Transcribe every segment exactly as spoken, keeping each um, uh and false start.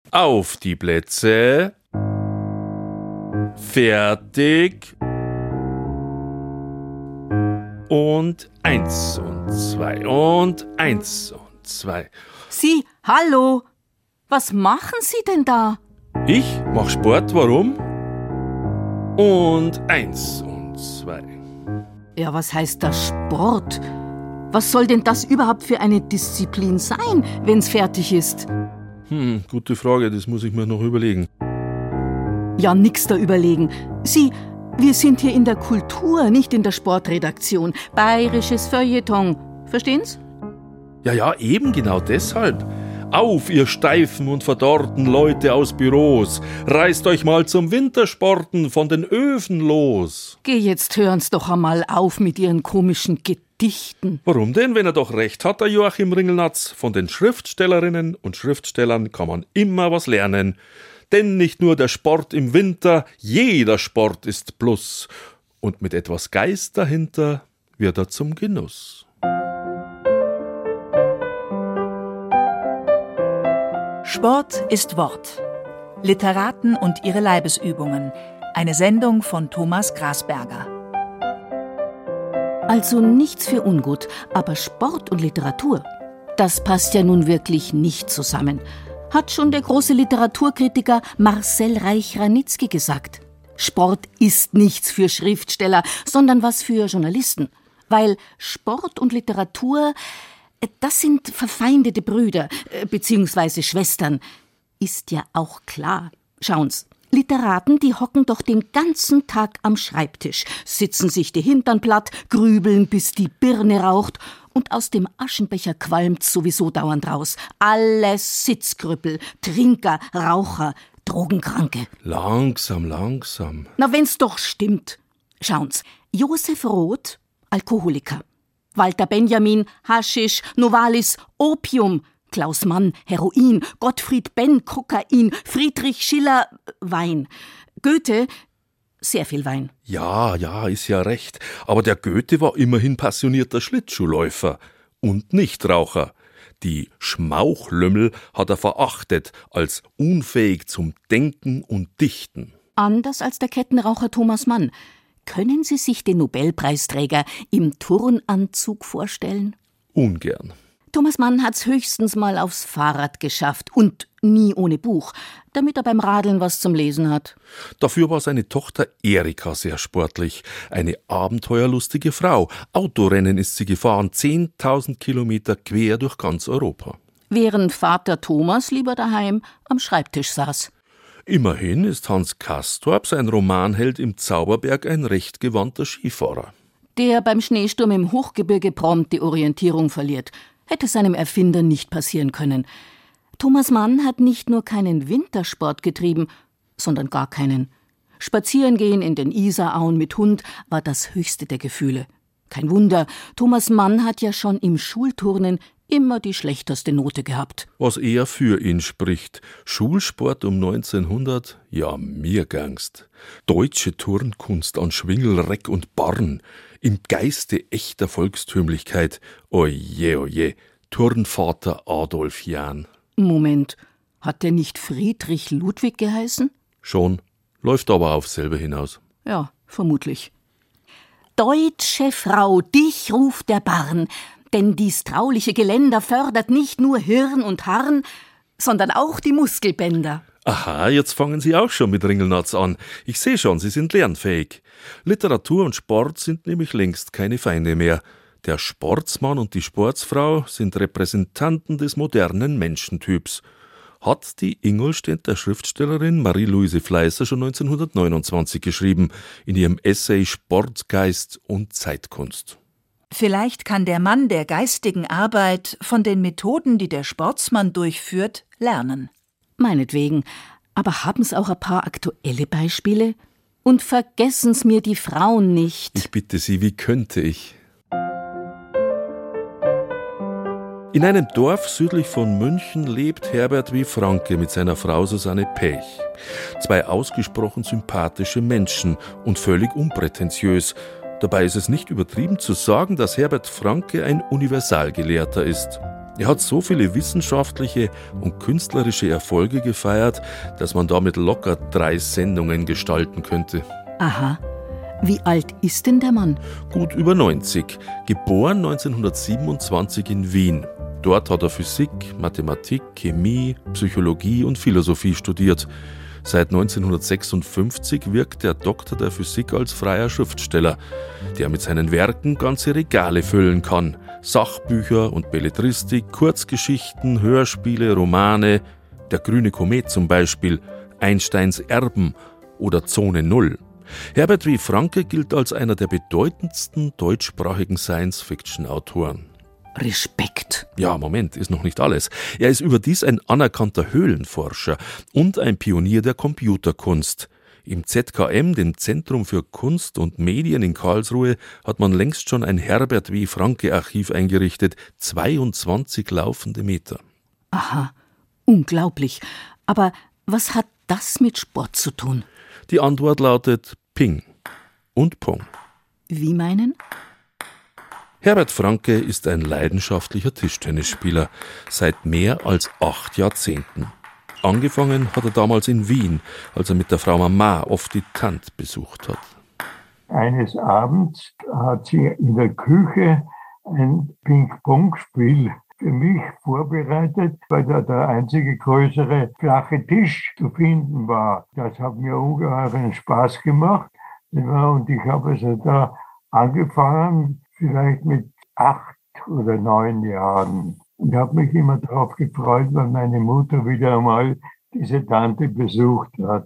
Auf die Plätze. Fertig. Und eins und zwei und eins und zwei. Sie, hallo, was machen Sie denn da? Ich mach Sport, warum? Und eins und zwei. Ja, was heißt das Sport? Was soll denn das überhaupt für eine Disziplin sein, wenn's fertig ist? Hm, gute Frage, das muss ich mir noch überlegen. Ja, nix da überlegen. Sie, wir sind hier in der Kultur, nicht in der Sportredaktion. Bayerisches Feuilleton. Verstehen's? Ja, ja, eben genau deshalb. Auf, ihr steifen und verdorrten Leute aus Büros. Reißt euch mal zum Wintersporten von den Öfen los. Geh, jetzt hören's doch einmal auf mit Ihren komischen Gedichten. Warum denn, wenn er doch recht hat, der Joachim Ringelnatz? Von den Schriftstellerinnen und Schriftstellern kann man immer was lernen. Denn nicht nur der Sport im Winter, jeder Sport ist Plus. Und mit etwas Geist dahinter wird er zum Genuss. Sport ist Wort. Literaten und ihre Leibesübungen. Eine Sendung von Thomas Grasberger. Also nichts für ungut, aber Sport und Literatur, das passt ja nun wirklich nicht zusammen. Hat schon der große Literaturkritiker Marcel Reich-Ranitzky gesagt. Sport ist nichts für Schriftsteller, sondern was für Journalisten. Weil Sport und Literatur, das sind verfeindete Brüder, beziehungsweise Schwestern. Ist ja auch klar. Schauen's, Literaten, die hocken doch den ganzen Tag am Schreibtisch, sitzen sich die Hintern platt, grübeln, bis die Birne raucht und aus dem Aschenbecher qualmt's sowieso dauernd raus. Alles Sitzkrüppel, Trinker, Raucher, Drogenkranke. Langsam, langsam. Na, wenn's doch stimmt. Schauen's, Josef Roth, Alkoholiker. Walter Benjamin, Haschisch, Novalis, Opium. Klaus Mann, Heroin. Gottfried Benn, Kokain. Friedrich Schiller, Wein. Goethe, sehr viel Wein. Ja, ja, ist ja recht. Aber der Goethe war immerhin passionierter Schlittschuhläufer und Nichtraucher. Die Schmauchlümmel hat er verachtet als unfähig zum Denken und Dichten. Anders als der Kettenraucher Thomas Mann. Können Sie sich den Nobelpreisträger im Turnanzug vorstellen? Ungern. Thomas Mann hat's höchstens mal aufs Fahrrad geschafft und nie ohne Buch, damit er beim Radeln was zum Lesen hat. Dafür war seine Tochter Erika sehr sportlich. Eine abenteuerlustige Frau. Autorennen ist sie gefahren, zehntausend Kilometer quer durch ganz Europa. Während Vater Thomas lieber daheim am Schreibtisch saß. Immerhin ist Hans Castorp, sein Romanheld im Zauberberg, ein recht gewandter Skifahrer. Der beim Schneesturm im Hochgebirge prompt die Orientierung verliert. Hätte seinem Erfinder nicht passieren können. Thomas Mann hat nicht nur keinen Wintersport getrieben, sondern gar keinen. Spazierengehen in den Isarauen mit Hund war das höchste der Gefühle. Kein Wunder, Thomas Mann hat ja schon im Schulturnen immer die schlechteste Note gehabt. Was eher für ihn spricht. Schulsport um neunzehnhundert? Ja, mir gangst. Deutsche Turnkunst an Schwingel, Reck und Barren. Im Geiste echter Volkstümlichkeit. Oje, oje. Turnvater Adolf Jahn. Moment, hat der nicht Friedrich Ludwig geheißen? Schon. Läuft aber auf selber hinaus. Ja, vermutlich. Deutsche Frau, dich ruft der Barn. Denn dies trauliche Geländer fördert nicht nur Hirn und Harn, sondern auch die Muskelbänder. Aha, jetzt fangen Sie auch schon mit Ringelnatz an. Ich sehe schon, Sie sind lernfähig. Literatur und Sport sind nämlich längst keine Feinde mehr. Der Sportsmann und die Sportsfrau sind Repräsentanten des modernen Menschentyps. Hat die Ingolstädter Schriftstellerin Marie-Louise Fleißer schon neunzehnhundertneunundzwanzig geschrieben, in ihrem Essay Sportgeist und Zeitkunst. Vielleicht kann der Mann der geistigen Arbeit von den Methoden, die der Sportsmann durchführt, lernen. Meinetwegen. Aber haben's auch ein paar aktuelle Beispiele? Und vergessen's mir die Frauen nicht. Ich bitte Sie, wie könnte ich? In einem Dorf südlich von München lebt Herbert W. Franke mit seiner Frau Susanne Pech. Zwei ausgesprochen sympathische Menschen und völlig unprätentiös. Dabei ist es nicht übertrieben zu sagen, dass Herbert Franke ein Universalgelehrter ist. Er hat so viele wissenschaftliche und künstlerische Erfolge gefeiert, dass man damit locker drei Sendungen gestalten könnte. Aha. Wie alt ist denn der Mann? Gut über neunzig. Geboren neunzehnhundertsiebenundzwanzig in Wien. Dort hat er Physik, Mathematik, Chemie, Psychologie und Philosophie studiert. Seit neunzehnhundertsechsundfünfzig wirkt der Doktor der Physik als freier Schriftsteller, der mit seinen Werken ganze Regale füllen kann. Sachbücher und Belletristik, Kurzgeschichten, Hörspiele, Romane, Der grüne Komet zum Beispiel, Einsteins Erben oder Zone Null. Herbert W. Franke gilt als einer der bedeutendsten deutschsprachigen Science-Fiction-Autoren. Respekt. Ja, Moment, ist noch nicht alles. Er ist überdies ein anerkannter Höhlenforscher und ein Pionier der Computerkunst. Im Z K M, dem Zentrum für Kunst und Medien in Karlsruhe, hat man längst schon ein Herbert W. Franke-Archiv eingerichtet, zweiundzwanzig laufende Meter. Aha, unglaublich. Aber was hat das mit Sport zu tun? Die Antwort lautet Ping und Pong. Wie meinen? Herbert Franke ist ein leidenschaftlicher Tischtennisspieler seit mehr als acht Jahrzehnten. Angefangen hat er damals in Wien, als er mit der Frau Mama oft die Tant besucht hat. Eines Abends hat sie in der Küche ein Ping-Pong-Spiel für mich vorbereitet, weil da der einzige größere flache Tisch zu finden war. Das hat mir ungeheuren Spaß gemacht. Und ich habe also da angefangen, vielleicht mit acht oder neun Jahren. Und habe mich immer darauf gefreut, weil meine Mutter wieder einmal diese Tante besucht hat.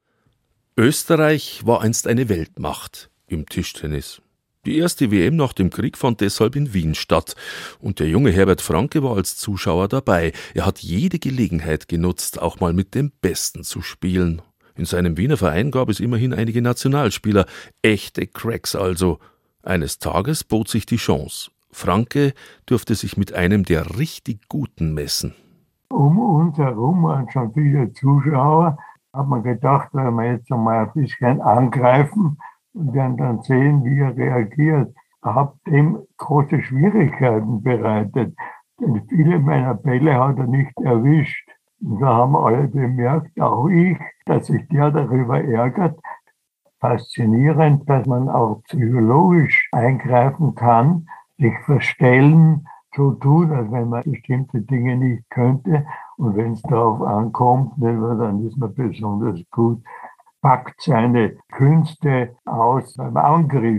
Österreich war einst eine Weltmacht im Tischtennis. Die erste W M nach dem Krieg fand deshalb in Wien statt. Und der junge Herbert Franke war als Zuschauer dabei. Er hat jede Gelegenheit genutzt, auch mal mit dem Besten zu spielen. In seinem Wiener Verein gab es immerhin einige Nationalspieler, echte Cracks also. Eines Tages bot sich die Chance. Franke durfte sich mit einem der richtig Guten messen. Um uns herum waren schon viele Zuschauer. Hat man gedacht, wenn wir jetzt einmal ein bisschen angreifen und werden dann sehen, wie er reagiert. Ich habe dem große Schwierigkeiten bereitet, denn viele meiner Bälle hat er nicht erwischt. Und da haben alle bemerkt, auch ich, dass sich der darüber ärgert. Faszinierend, dass man auch psychologisch eingreifen kann, sich verstellen, so tun, als wenn man bestimmte Dinge nicht könnte. Und wenn es darauf ankommt, dann ist man besonders gut, packt seine Künste aus beim Angriff.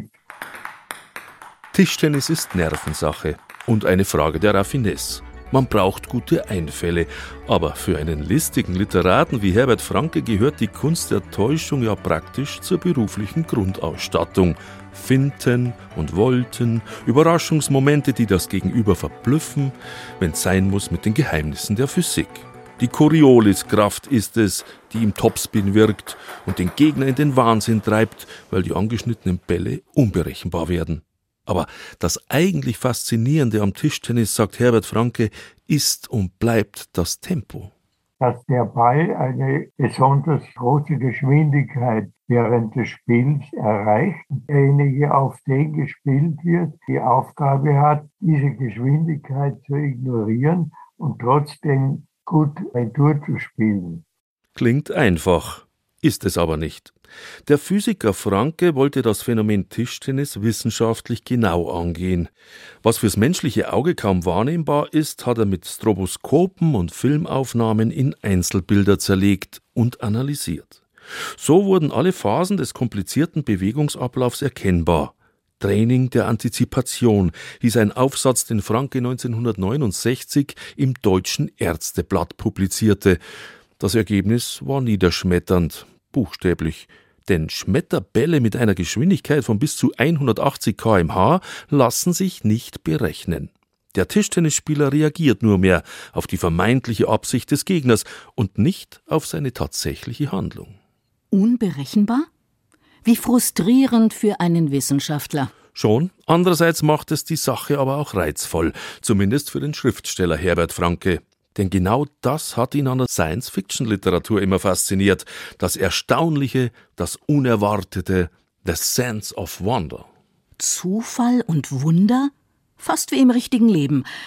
Tischtennis ist Nervensache und eine Frage der Raffinesse. Man braucht gute Einfälle, aber für einen listigen Literaten wie Herbert Franke gehört die Kunst der Täuschung ja praktisch zur beruflichen Grundausstattung. Finten und Volten, Überraschungsmomente, die das Gegenüber verblüffen, wenn's sein muss mit den Geheimnissen der Physik. Die Corioliskraft ist es, die im Topspin wirkt und den Gegner in den Wahnsinn treibt, weil die angeschnittenen Bälle unberechenbar werden. Aber das eigentlich Faszinierende am Tischtennis, sagt Herbert Franke, ist und bleibt das Tempo. Dass der Ball eine besonders große Geschwindigkeit während des Spiels erreicht. Derjenige, auf den gespielt wird, die Aufgabe hat, diese Geschwindigkeit zu ignorieren und trotzdem gut Retour zu spielen. Klingt einfach, ist es aber nicht. Der Physiker Franke wollte das Phänomen Tischtennis wissenschaftlich genau angehen. Was fürs menschliche Auge kaum wahrnehmbar ist, hat er mit Stroboskopen und Filmaufnahmen in Einzelbilder zerlegt und analysiert. So wurden alle Phasen des komplizierten Bewegungsablaufs erkennbar. Training der Antizipation hieß ein Aufsatz, den Franke neunzehnhundertneunundsechzig im Deutschen Ärzteblatt publizierte. Das Ergebnis war niederschmetternd, buchstäblich. Denn Schmetterbälle mit einer Geschwindigkeit von bis zu hundertachtzig Kilometer pro Stunde lassen sich nicht berechnen. Der Tischtennisspieler reagiert nur mehr auf die vermeintliche Absicht des Gegners und nicht auf seine tatsächliche Handlung. Unberechenbar? Wie frustrierend für einen Wissenschaftler. Schon, andererseits macht es die Sache aber auch reizvoll, zumindest für den Schriftsteller Herbert Franke. Denn genau das hat ihn an der Science-Fiction-Literatur immer fasziniert. Das Erstaunliche, das Unerwartete, the sense of wonder. Zufall und Wunder? Fast wie im richtigen Leben.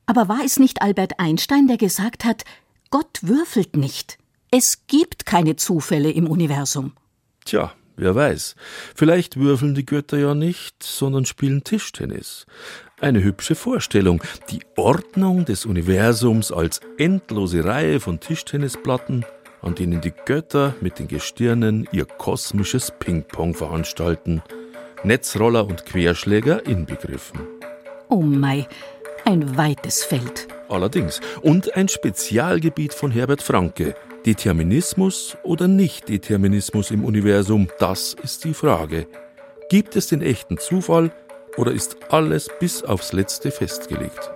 Aber war es nicht Albert Einstein, der gesagt hat, Gott würfelt nicht. Es gibt keine Zufälle im Universum. Tja, wer weiß. Vielleicht würfeln die Götter ja nicht, sondern spielen Tischtennis. Eine hübsche Vorstellung. Die Ordnung des Universums als endlose Reihe von Tischtennisplatten, an denen die Götter mit den Gestirnen ihr kosmisches Ping-Pong veranstalten. Netzroller und Querschläger inbegriffen. Oh mei, ein weites Feld. Allerdings. Und ein Spezialgebiet von Herbert Franke. Determinismus oder Nicht-Determinismus im Universum, das ist die Frage. Gibt es den echten Zufall oder ist alles bis aufs Letzte festgelegt?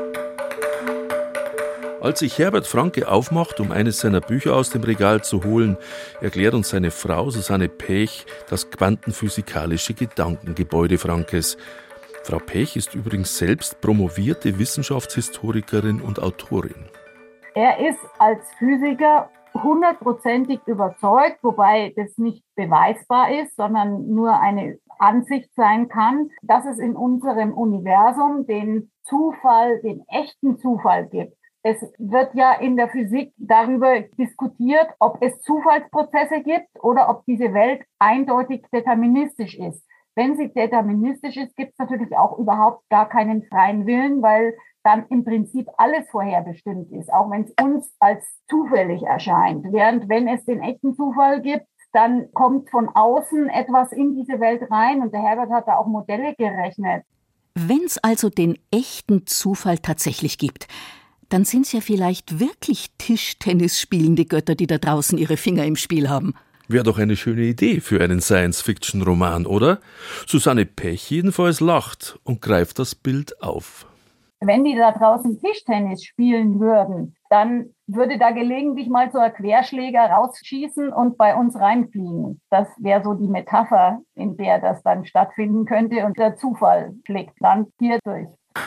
Als sich Herbert Franke aufmacht, um eines seiner Bücher aus dem Regal zu holen, erklärt uns seine Frau Susanne Pech das quantenphysikalische Gedankengebäude Frankes. Frau Pech ist übrigens selbst promovierte Wissenschaftshistorikerin und Autorin. Er ist als Physiker hundertprozentig überzeugt, wobei das nicht beweisbar ist, sondern nur eine Ansicht sein kann, dass es in unserem Universum den Zufall, den echten Zufall gibt. Es wird ja in der Physik darüber diskutiert, ob es Zufallsprozesse gibt oder ob diese Welt eindeutig deterministisch ist. Wenn sie deterministisch ist, gibt es natürlich auch überhaupt gar keinen freien Willen, weil dann im Prinzip alles vorherbestimmt ist, auch wenn es uns als zufällig erscheint. Während wenn es den echten Zufall gibt, dann kommt von außen etwas in diese Welt rein und der Herbert hat da auch Modelle gerechnet. Wenn es also den echten Zufall tatsächlich gibt, dann sind es ja vielleicht wirklich Tischtennis spielende Götter, die da draußen ihre Finger im Spiel haben. Wäre doch eine schöne Idee für einen Science-Fiction-Roman, oder? Susanne Pech jedenfalls lacht und greift das Bild auf. Wenn die da draußen Tischtennis spielen würden, dann würde da gelegentlich mal so ein Querschläger rausschießen und bei uns reinfliegen. Das wäre so die Metapher, in der das dann stattfinden könnte und der Zufall schlägt dann hier durch.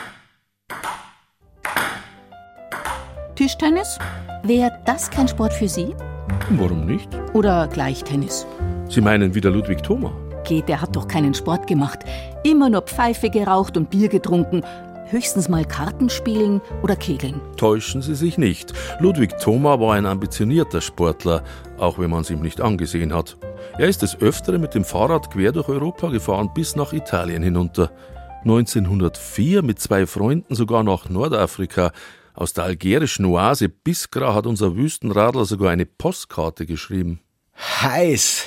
Tischtennis? Wäre das kein Sport für Sie? Warum nicht? Oder gleich Tennis? Sie meinen wieder Ludwig Thoma? Geht, der hat doch keinen Sport gemacht. Immer nur Pfeife geraucht und Bier getrunken. Höchstens mal Karten spielen oder Kegeln. Täuschen Sie sich nicht. Ludwig Thoma war ein ambitionierter Sportler, auch wenn man es ihm nicht angesehen hat. Er ist des Öfteren mit dem Fahrrad quer durch Europa gefahren, bis nach Italien hinunter. neunzehnhundertvier mit zwei Freunden sogar nach Nordafrika. Aus der algerischen Oase Biskra hat unser Wüstenradler sogar eine Postkarte geschrieben. Heiß.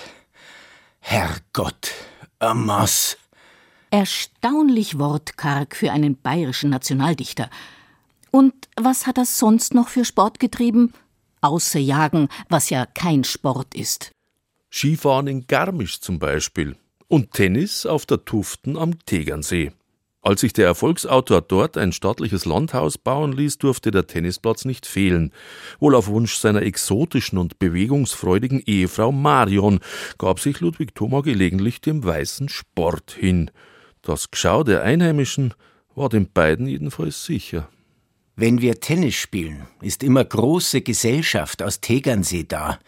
Herrgott, Amas. Erstaunlich wortkarg für einen bayerischen Nationaldichter. Und was hat er sonst noch für Sport getrieben? Außer Jagen, was ja kein Sport ist. Skifahren in Garmisch zum Beispiel. Und Tennis auf der Tuften am Tegernsee. Als sich der Erfolgsautor dort ein stattliches Landhaus bauen ließ, durfte der Tennisplatz nicht fehlen. Wohl auf Wunsch seiner exotischen und bewegungsfreudigen Ehefrau Marion gab sich Ludwig Thoma gelegentlich dem weißen Sport hin. Das Geschau der Einheimischen war den beiden jedenfalls sicher. Wenn wir Tennis spielen, ist immer große Gesellschaft aus Tegernsee da.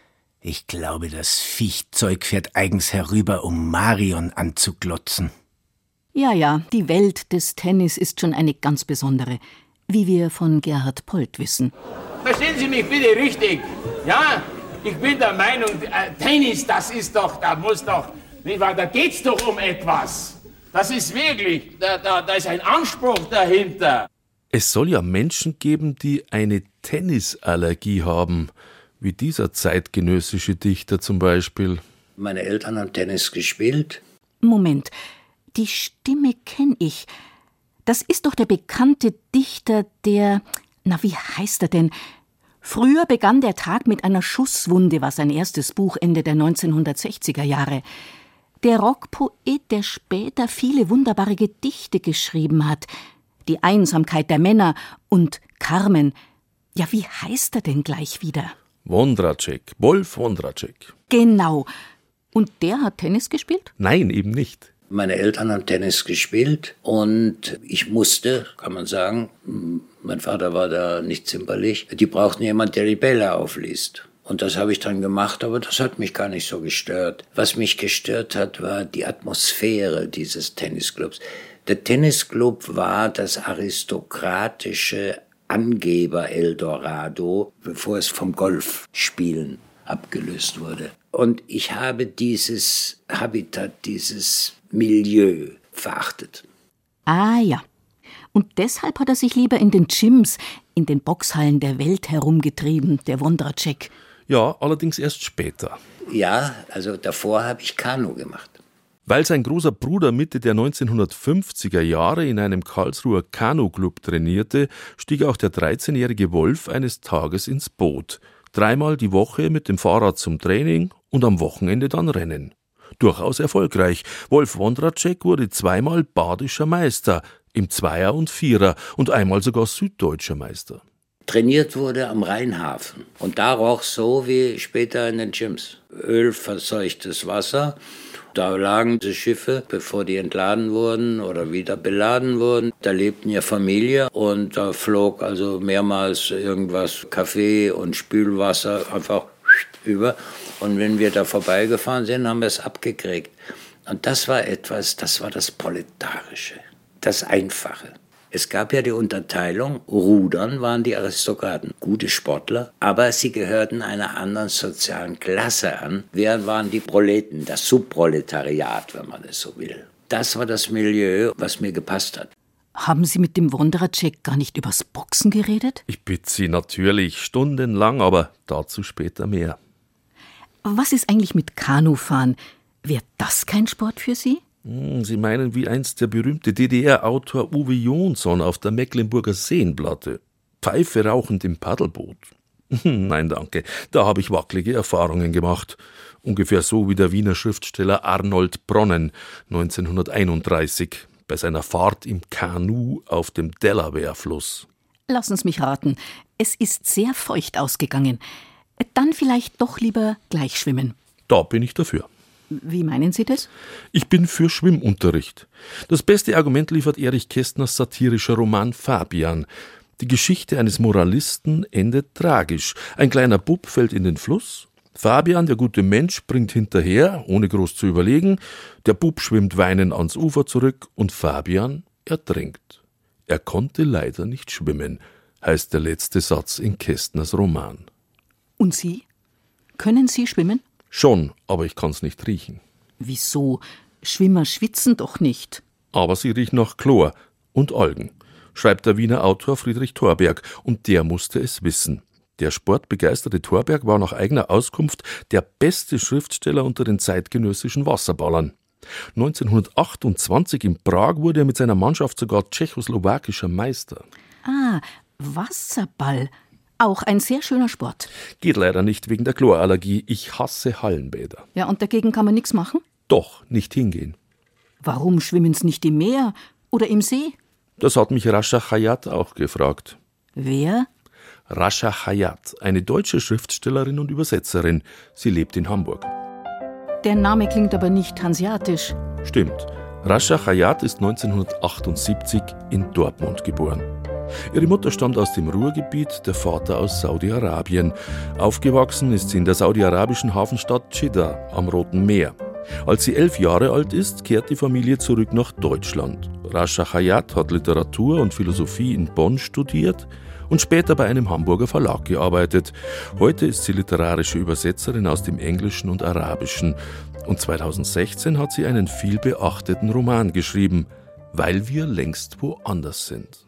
Ich glaube, das Viechzeug fährt eigens herüber, um Marion anzuglotzen. Ja, ja, die Welt des Tennis ist schon eine ganz besondere, wie wir von Gerhard Polt wissen. Verstehen Sie mich bitte richtig, ja? Ich bin der Meinung, äh, Tennis, das ist doch, da muss doch, nicht wahr, da geht's doch um etwas. Das ist wirklich, da, da, da ist ein Anspruch dahinter. Es soll ja Menschen geben, die eine Tennisallergie haben, wie dieser zeitgenössische Dichter zum Beispiel. Meine Eltern haben Tennis gespielt. Moment, die Stimme kenne ich. Das ist doch der bekannte Dichter, der, na wie heißt er denn? Früher begann der Tag mit einer Schusswunde, war sein erstes Buch Ende der neunzehnhundertsechziger Jahre. Der Rockpoet, der später viele wunderbare Gedichte geschrieben hat. Die Einsamkeit der Männer und Carmen. Ja, wie heißt er denn gleich wieder? Wondratschek, Wolf Wondratschek. Genau. Und der hat Tennis gespielt? Nein, eben nicht. Meine Eltern haben Tennis gespielt und ich musste, kann man sagen, mein Vater war da nicht zimperlich, die brauchten jemanden, der die Bälle aufliest. Und das habe ich dann gemacht, aber das hat mich gar nicht so gestört. Was mich gestört hat, war die Atmosphäre dieses Tennisclubs. Der Tennisclub war das aristokratische Angeber-Eldorado, bevor es vom Golfspielen abgelöst wurde. Und ich habe dieses Habitat, dieses Milieu verachtet. Ah ja. Und deshalb hat er sich lieber in den Gyms, in den Boxhallen der Welt herumgetrieben, der Wondratschek. Ja, allerdings erst später. Ja, also davor habe ich Kanu gemacht. Weil sein großer Bruder Mitte der neunzehnhundertfünfziger Jahre in einem Karlsruher Kanu-Club trainierte, stieg auch der dreizehnjährige Wolf eines Tages ins Boot. Dreimal die Woche mit dem Fahrrad zum Training und am Wochenende dann Rennen. Durchaus erfolgreich. Wolf Wondratschek wurde zweimal badischer Meister, im Zweier und Vierer und einmal sogar süddeutscher Meister. Trainiert wurde am Rheinhafen. Und da roch so wie später in den Gyms. Ölverseuchtes Wasser. Da lagen die Schiffe, bevor die entladen wurden oder wieder beladen wurden. Da lebten ja Familie und da flog also mehrmals irgendwas, Kaffee und Spülwasser einfach über. Und wenn wir da vorbeigefahren sind, haben wir es abgekriegt. Und das war etwas, das war das Proletarische, das Einfache. Es gab ja die Unterteilung, Rudern waren die Aristokraten, gute Sportler, aber sie gehörten einer anderen sozialen Klasse an. Wer waren die Proleten, das Subproletariat, wenn man es so will. Das war das Milieu, was mir gepasst hat. Haben Sie mit dem Wondratschek gar nicht übers Boxen geredet? Ich bitte Sie natürlich, stundenlang, aber dazu später mehr. Was ist eigentlich mit Kanufahren? Wäre das kein Sport für Sie? Sie meinen wie einst der berühmte D D R-Autor Uwe Jonsson auf der Mecklenburger Seenplatte. Pfeife rauchend im Paddelboot. Nein, danke, da habe ich wackelige Erfahrungen gemacht. Ungefähr so wie der Wiener Schriftsteller Arnold Bronnen neunzehnhunderteinunddreißig bei seiner Fahrt im Kanu auf dem Delaware-Fluss. Lassen Sie mich raten, es ist sehr feucht ausgegangen. Dann vielleicht doch lieber gleich schwimmen. Da bin ich dafür. Wie meinen Sie das? Ich bin für Schwimmunterricht. Das beste Argument liefert Erich Kästners satirischer Roman Fabian. Die Geschichte eines Moralisten endet tragisch. Ein kleiner Bub fällt in den Fluss. Fabian, der gute Mensch, springt hinterher, ohne groß zu überlegen. Der Bub schwimmt weinend ans Ufer zurück und Fabian ertrinkt. Er konnte leider nicht schwimmen, heißt der letzte Satz in Kästners Roman. Und Sie? Können Sie schwimmen? Schon, aber ich kann's nicht riechen. Wieso? Schwimmer schwitzen doch nicht. Aber sie riechen nach Chlor und Algen, schreibt der Wiener Autor Friedrich Thorberg, und der musste es wissen. Der sportbegeisterte Thorberg war nach eigener Auskunft der beste Schriftsteller unter den zeitgenössischen Wasserballern. neunzehnhundertachtundzwanzig in Prag wurde er mit seiner Mannschaft sogar tschechoslowakischer Meister. Ah, Wasserball. Auch ein sehr schöner Sport. Geht leider nicht wegen der Chlorallergie. Ich hasse Hallenbäder. Ja, und dagegen kann man nichts machen? Doch, nicht hingehen. Warum schwimmen Sie nicht im Meer oder im See? Das hat mich Rascha Chayat auch gefragt. Wer? Rascha Chayat, eine deutsche Schriftstellerin und Übersetzerin. Sie lebt in Hamburg. Der Name klingt aber nicht hanseatisch. Stimmt. Rascha Chayat ist neunzehnhundertachtundsiebzig in Dortmund geboren. Ihre Mutter stammt aus dem Ruhrgebiet, der Vater aus Saudi-Arabien. Aufgewachsen ist sie in der saudi-arabischen Hafenstadt Dschidda am Roten Meer. Als sie elf Jahre alt ist, kehrt die Familie zurück nach Deutschland. Rascha Chayat hat Literatur und Philosophie in Bonn studiert und später bei einem Hamburger Verlag gearbeitet. Heute ist sie literarische Übersetzerin aus dem Englischen und Arabischen. Und zweitausendsechzehn hat sie einen vielbeachteten Roman geschrieben, Weil wir längst woanders sind.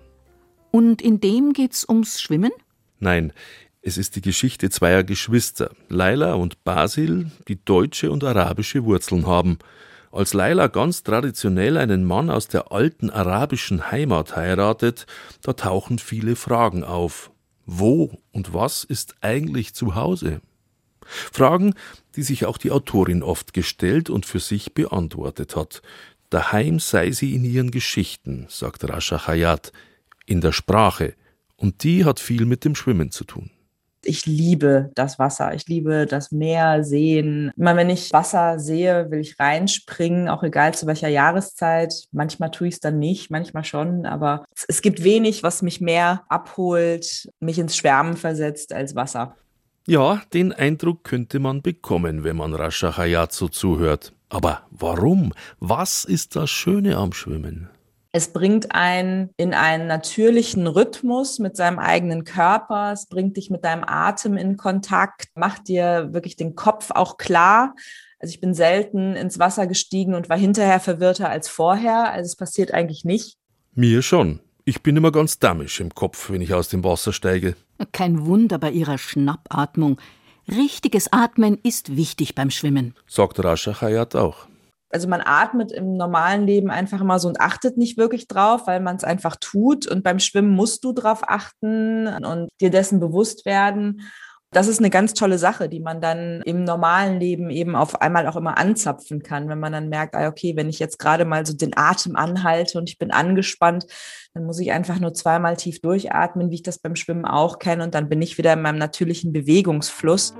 Und in dem geht's ums Schwimmen? Nein, es ist die Geschichte zweier Geschwister, Laila und Basil, die deutsche und arabische Wurzeln haben. Als Laila ganz traditionell einen Mann aus der alten arabischen Heimat heiratet, da tauchen viele Fragen auf. Wo und was ist eigentlich zu Hause? Fragen, die sich auch die Autorin oft gestellt und für sich beantwortet hat. Daheim sei sie in ihren Geschichten, sagt Rascha Chayat, in der Sprache. Und die hat viel mit dem Schwimmen zu tun. Ich liebe das Wasser, ich liebe das Meer, Seen. Immer wenn ich Wasser sehe, will ich reinspringen, auch egal zu welcher Jahreszeit. Manchmal tue ich es dann nicht, manchmal schon, aber es gibt wenig, was mich mehr abholt, mich ins Schwärmen versetzt als Wasser. Ja, den Eindruck könnte man bekommen, wenn man Rascha Chayat so zuhört. Aber warum? Was ist das Schöne am Schwimmen? Es bringt einen in einen natürlichen Rhythmus mit seinem eigenen Körper. Es bringt dich mit deinem Atem in Kontakt, macht dir wirklich den Kopf auch klar. Also ich bin selten ins Wasser gestiegen und war hinterher verwirrter als vorher. Also es passiert eigentlich nicht. Mir schon. Ich bin immer ganz damisch im Kopf, wenn ich aus dem Wasser steige. Kein Wunder bei ihrer Schnappatmung. Richtiges Atmen ist wichtig beim Schwimmen, sagt Rascha Chayat auch. Also man atmet im normalen Leben einfach immer so und achtet nicht wirklich drauf, weil man es einfach tut. Und beim Schwimmen musst du drauf achten und dir dessen bewusst werden. Das ist eine ganz tolle Sache, die man dann im normalen Leben eben auf einmal auch immer anzapfen kann, wenn man dann merkt, okay, wenn ich jetzt gerade mal so den Atem anhalte und ich bin angespannt, dann muss ich einfach nur zweimal tief durchatmen, wie ich das beim Schwimmen auch kenne, und dann bin ich wieder in meinem natürlichen Bewegungsfluss.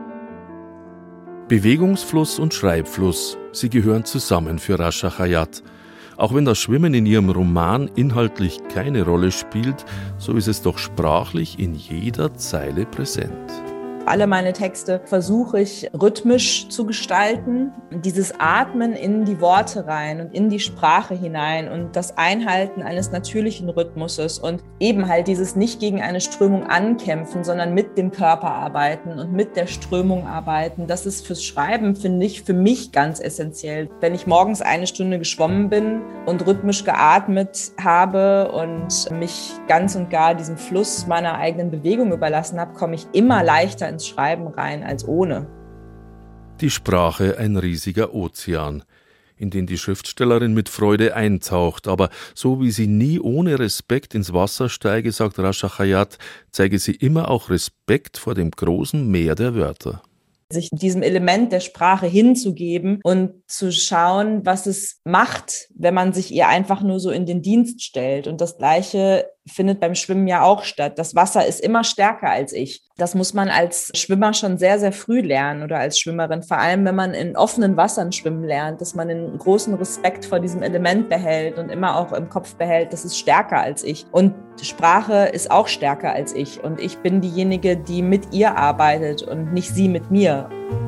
Bewegungsfluss und Schreibfluss, sie gehören zusammen für Rascha Chayat. Auch wenn das Schwimmen in ihrem Roman inhaltlich keine Rolle spielt, so ist es doch sprachlich in jeder Zeile präsent. Alle meine Texte versuche ich rhythmisch zu gestalten. Dieses Atmen in die Worte rein und in die Sprache hinein und das Einhalten eines natürlichen Rhythmuses und eben halt dieses nicht gegen eine Strömung ankämpfen, sondern mit dem Körper arbeiten und mit der Strömung arbeiten. Das ist fürs Schreiben, finde ich, für mich ganz essentiell. Wenn ich morgens eine Stunde geschwommen bin und rhythmisch geatmet habe und mich ganz und gar diesem Fluss meiner eigenen Bewegung überlassen habe, komme ich immer leichter ins Schreiben rein als ohne. Die Sprache ein riesiger Ozean, in den die Schriftstellerin mit Freude eintaucht, aber so wie sie nie ohne Respekt ins Wasser steige, sagt Rascha Chayat, zeige sie immer auch Respekt vor dem großen Meer der Wörter. Sich diesem Element der Sprache hinzugeben und zu schauen, was es macht, wenn man sich ihr einfach nur so in den Dienst stellt. Und das Gleiche findet beim Schwimmen ja auch statt. Das Wasser ist immer stärker als ich. Das muss man als Schwimmer schon sehr, sehr früh lernen oder als Schwimmerin. Vor allem, wenn man in offenen Wassern schwimmen lernt, dass man einen großen Respekt vor diesem Element behält und immer auch im Kopf behält, das ist stärker als ich. Und Sprache ist auch stärker als ich. Und ich bin diejenige, die mit ihr arbeitet und nicht sie mit mir.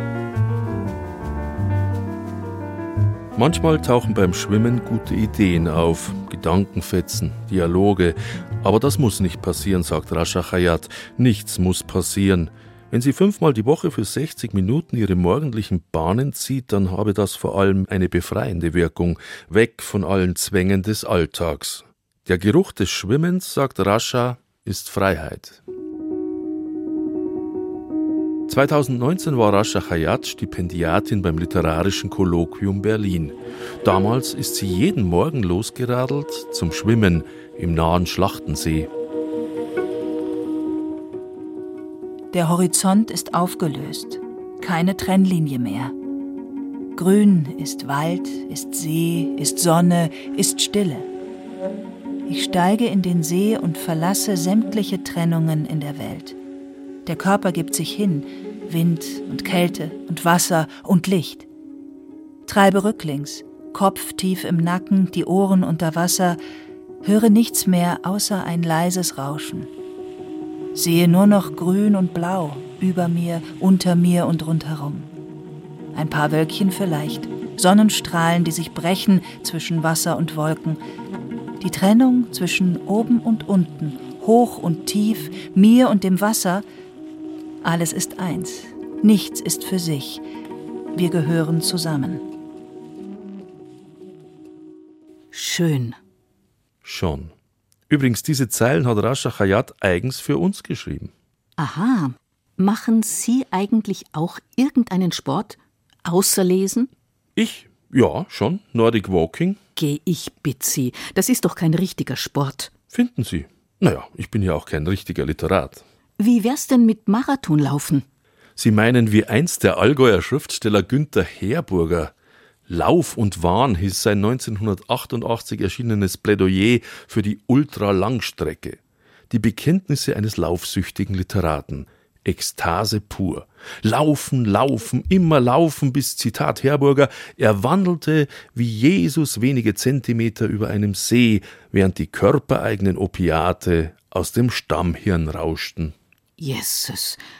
Manchmal tauchen beim Schwimmen gute Ideen auf, Gedankenfetzen, Dialoge. Aber das muss nicht passieren, sagt Rascha Chayat. Nichts muss passieren. Wenn sie fünfmal die Woche für sechzig Minuten ihre morgendlichen Bahnen zieht, dann habe das vor allem eine befreiende Wirkung, weg von allen Zwängen des Alltags. Der Geruch des Schwimmens, sagt Rascha, ist Freiheit. zweitausendneunzehn war Rascha Chayat Stipendiatin beim Literarischen Kolloquium Berlin. Damals ist sie jeden Morgen losgeradelt zum Schwimmen im nahen Schlachtensee. Der Horizont ist aufgelöst, keine Trennlinie mehr. Grün ist Wald, ist See, ist Sonne, ist Stille. Ich steige in den See und verlasse sämtliche Trennungen in der Welt. Der Körper gibt sich hin, Wind und Kälte und Wasser und Licht. Treibe rücklings, Kopf tief im Nacken, die Ohren unter Wasser, höre nichts mehr außer ein leises Rauschen. Sehe nur noch Grün und Blau, über mir, unter mir und rundherum. Ein paar Wölkchen vielleicht, Sonnenstrahlen, die sich brechen zwischen Wasser und Wolken. Die Trennung zwischen oben und unten, hoch und tief, mir und dem Wasser. Alles ist eins, nichts ist für sich. Wir gehören zusammen. Schön. Schon. Übrigens, diese Zeilen hat Rascha Chayat eigens für uns geschrieben. Aha. Machen Sie eigentlich auch irgendeinen Sport? Außer Lesen? Ich? Ja, schon. Nordic Walking. Geh ich bitt Sie. Das ist doch kein richtiger Sport. Finden Sie? Naja, ich bin ja auch kein richtiger Literat. Wie wär's denn mit Marathonlaufen? Sie meinen wie einst der Allgäuer Schriftsteller Günther Herburger. Lauf und Wahn hieß sein neunzehnhundertachtundachtzig erschienenes Plädoyer für die Ultralangstrecke. Die Bekenntnisse eines laufsüchtigen Literaten. Ekstase pur. Laufen, laufen, immer laufen, bis, Zitat Herburger, er wandelte wie Jesus wenige Zentimeter über einem See, während die körpereigenen Opiate aus dem Stammhirn rauschten. Jesus,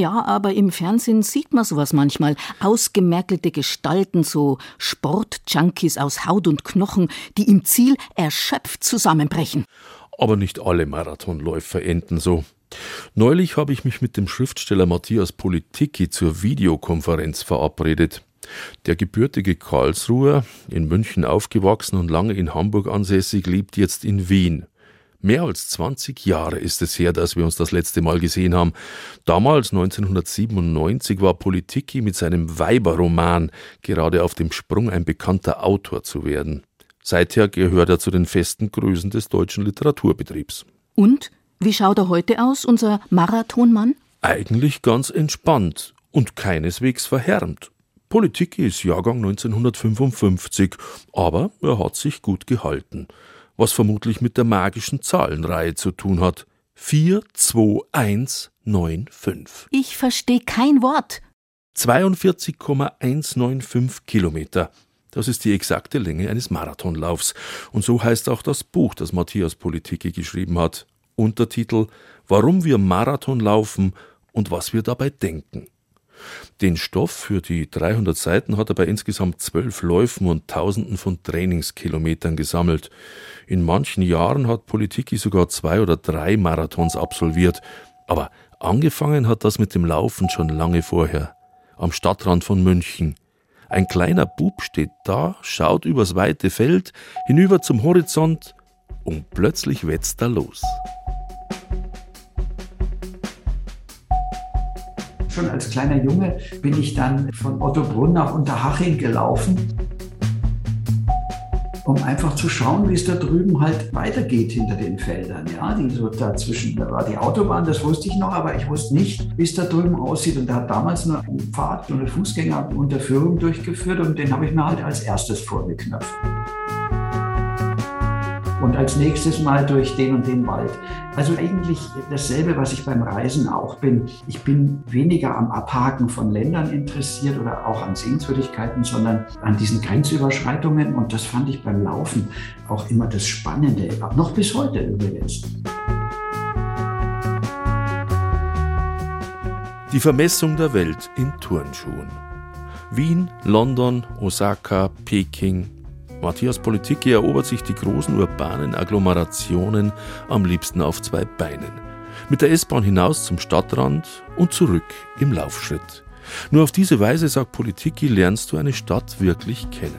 Ja, aber im Fernsehen sieht man sowas manchmal. Ausgemergelte Gestalten, so Sportjunkies aus Haut und Knochen, die im Ziel erschöpft zusammenbrechen. Aber nicht alle Marathonläufer enden so. Neulich habe ich mich mit dem Schriftsteller Matthias Politicki zur Videokonferenz verabredet. Der gebürtige Karlsruher, in München aufgewachsen und lange in Hamburg ansässig, lebt jetzt in Wien. Mehr als zwanzig Jahre ist es her, dass wir uns das letzte Mal gesehen haben. Damals, neunzehnhundertsiebenundneunzig, war Politicki mit seinem Weiberroman gerade auf dem Sprung, ein bekannter Autor zu werden. Seither gehört er zu den festen Größen des deutschen Literaturbetriebs. Und? Wie schaut er heute aus, unser Marathonmann? Eigentlich ganz entspannt und keineswegs verhärmt. Politicki ist Jahrgang neunzehnhundertfünfundfünfzig, aber er hat sich gut gehalten. Was vermutlich mit der magischen Zahlenreihe zu tun hat. vier zwei eins neun fünf. Ich verstehe kein Wort. zweiundvierzig Komma hundertfünfundneunzig Kilometer. Das ist die exakte Länge eines Marathonlaufs. Und so heißt auch das Buch, das Matthias Politicki geschrieben hat. Untertitel: Warum wir Marathon laufen und was wir dabei denken. Den Stoff für die dreihundert Seiten hat er bei insgesamt zwölf Läufen und Tausenden von Trainingskilometern gesammelt. In manchen Jahren hat Politicki sogar zwei oder drei Marathons absolviert. Aber angefangen hat das mit dem Laufen schon lange vorher. Am Stadtrand von München. Ein kleiner Bub steht da, schaut übers weite Feld, hinüber zum Horizont und plötzlich wetzt er los. Schon als kleiner Junge bin ich dann von Ottobrunn nach Unterhaching gelaufen, um einfach zu schauen, wie es da drüben halt weitergeht hinter den Feldern. Ja, die so dazwischen, da war die Autobahn, das wusste ich noch, aber ich wusste nicht, wie es da drüben aussieht. Und da hat damals nur ein Pfad, so eine Fußgängerunterführung durchgeführt und den habe ich mir halt als erstes vorgeknöpft. Und als nächstes mal durch den und den Wald. Also eigentlich dasselbe, was ich beim Reisen auch bin. Ich bin weniger am Abhaken von Ländern interessiert oder auch an Sehenswürdigkeiten, sondern an diesen Grenzüberschreitungen. Und das fand ich beim Laufen auch immer das Spannende, noch bis heute übrigens. Die Vermessung der Welt in Turnschuhen. Wien, London, Osaka, Peking. Matthias Politicki erobert sich die großen urbanen Agglomerationen am liebsten auf zwei Beinen. Mit der S-Bahn hinaus zum Stadtrand und zurück im Laufschritt. Nur auf diese Weise, sagt Politicki, lernst du eine Stadt wirklich kennen.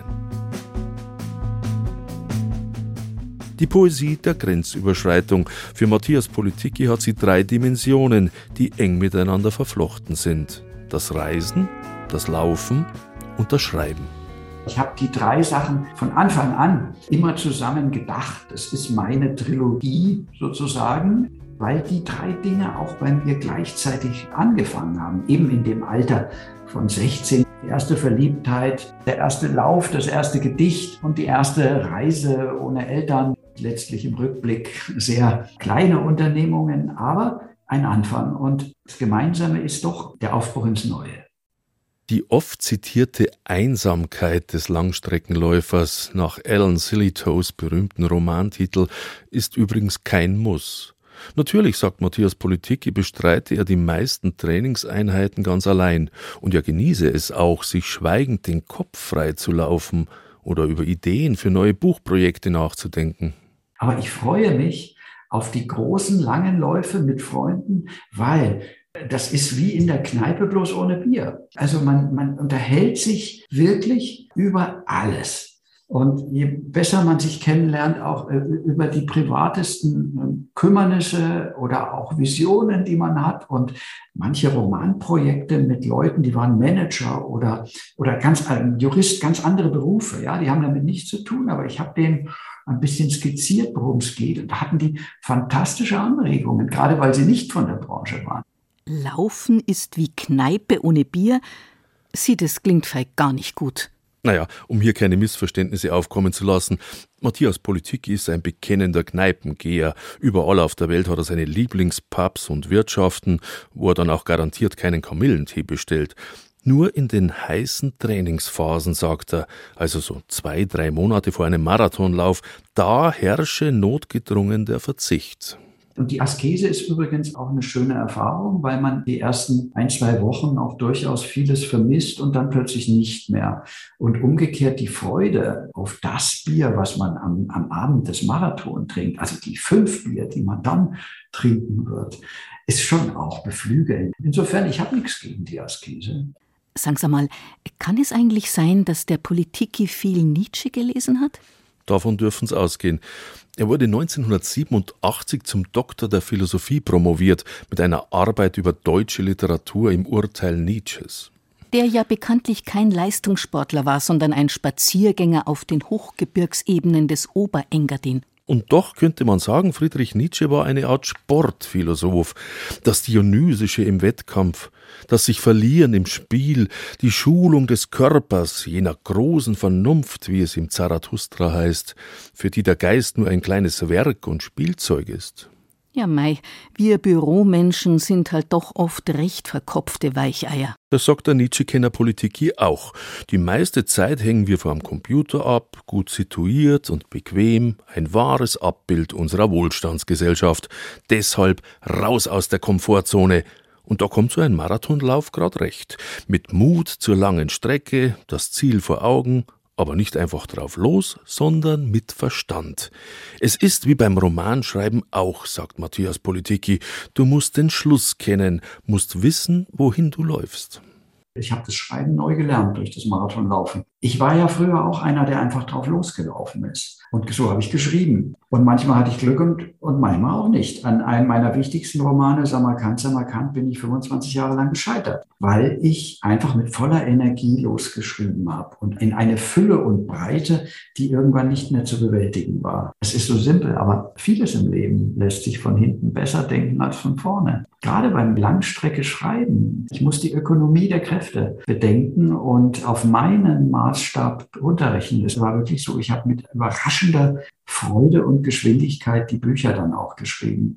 Die Poesie der Grenzüberschreitung. Für Matthias Politicki hat sie drei Dimensionen, die eng miteinander verflochten sind. Das Reisen, das Laufen und das Schreiben. Ich habe die drei Sachen von Anfang an immer zusammen gedacht. Das ist meine Trilogie sozusagen, weil die drei Dinge auch bei mir gleichzeitig angefangen haben. Eben in dem Alter von sechzehn. Die erste Verliebtheit, der erste Lauf, das erste Gedicht und die erste Reise ohne Eltern. Letztlich im Rückblick sehr kleine Unternehmungen, aber ein Anfang. Und das Gemeinsame ist doch der Aufbruch ins Neue. Die oft zitierte Einsamkeit des Langstreckenläufers nach Alan Sillitoes berühmten Romantitel ist übrigens kein Muss. Natürlich, sagt Matthias Politicki, bestreite er die meisten Trainingseinheiten ganz allein und er genieße es auch, sich schweigend den Kopf frei zu laufen oder über Ideen für neue Buchprojekte nachzudenken. Aber ich freue mich auf die großen, langen Läufe mit Freunden, weil das ist wie in der Kneipe, bloß ohne Bier. Also man, man unterhält sich wirklich über alles. Und je besser man sich kennenlernt, auch über die privatesten Kümmernisse oder auch Visionen, die man hat. Und manche Romanprojekte mit Leuten, die waren Manager oder, oder ganz, ein Jurist, ganz andere Berufe. Ja, die haben damit nichts zu tun, aber ich habe denen ein bisschen skizziert, worum es geht. Und da hatten die fantastische Anregungen, gerade weil sie nicht von der Branche waren. Laufen ist wie Kneipe ohne Bier. Sie, das klingt vielleicht gar nicht gut. Naja, um hier keine Missverständnisse aufkommen zu lassen, Matthias Politicki ist ein bekennender Kneipengeher. Überall auf der Welt hat er seine Lieblingspubs und Wirtschaften, wo er dann auch garantiert keinen Kamillentee bestellt. Nur in den heißen Trainingsphasen, sagt er, also so zwei, drei Monate vor einem Marathonlauf, da herrsche notgedrungen der Verzicht. Und die Askese ist übrigens auch eine schöne Erfahrung, weil man die ersten ein, zwei Wochen auch durchaus vieles vermisst und dann plötzlich nicht mehr. Und umgekehrt die Freude auf das Bier, was man am, am Abend des Marathon trinkt, also die fünf Bier, die man dann trinken wird, ist schon auch beflügelnd. Insofern, ich habe nichts gegen die Askese. Sagen Sie mal, kann es eigentlich sein, dass der Politiki viel Nietzsche gelesen hat? Davon dürfen es ausgehen. Er wurde neunzehnhundertsiebenundachtzig zum Doktor der Philosophie promoviert mit einer Arbeit über deutsche Literatur im Urteil Nietzsches. Der ja bekanntlich kein Leistungssportler war, sondern ein Spaziergänger auf den Hochgebirgsebenen des Oberengadin. Und doch könnte man sagen, Friedrich Nietzsche war eine Art Sportphilosoph. Das Dionysische im Wettkampf, das sich Verlieren im Spiel, die Schulung des Körpers, jener großen Vernunft, wie es im Zarathustra heißt, für die der Geist nur ein kleines Werk und Spielzeug ist. Ja mei, wir Büromenschen sind halt doch oft recht verkopfte Weicheier. Das sagt der Nietzsche-Kenner Politiki auch. Die meiste Zeit hängen wir vor dem Computer ab, gut situiert und bequem, ein wahres Abbild unserer Wohlstandsgesellschaft. Deshalb raus aus der Komfortzone. Und da kommt so ein Marathonlauf grad recht. Mit Mut zur langen Strecke, das Ziel vor Augen, aber nicht einfach drauf los, sondern mit Verstand. Es ist wie beim Romanschreiben auch, sagt Matthias Politiki. Du musst den Schluss kennen, musst wissen, wohin du läufst. Ich habe das Schreiben neu gelernt durch das Marathonlaufen. Ich war ja früher auch einer, der einfach drauf losgelaufen ist. Und so habe ich geschrieben. Und manchmal hatte ich Glück und, und manchmal auch nicht. An einem meiner wichtigsten Romane, Samarkand, Samarkand, bin ich fünfundzwanzig Jahre lang gescheitert, weil ich einfach mit voller Energie losgeschrieben habe und in eine Fülle und Breite, die irgendwann nicht mehr zu bewältigen war. Es ist so simpel, aber vieles im Leben lässt sich von hinten besser denken als von vorne. Gerade beim Langstrecke schreiben. Ich muss die Ökonomie der Kräfte bedenken und auf meinen Maßstab runterrechnen. Es war wirklich so, ich habe mit überraschender Freude und Geschwindigkeit die Bücher dann auch geschrieben.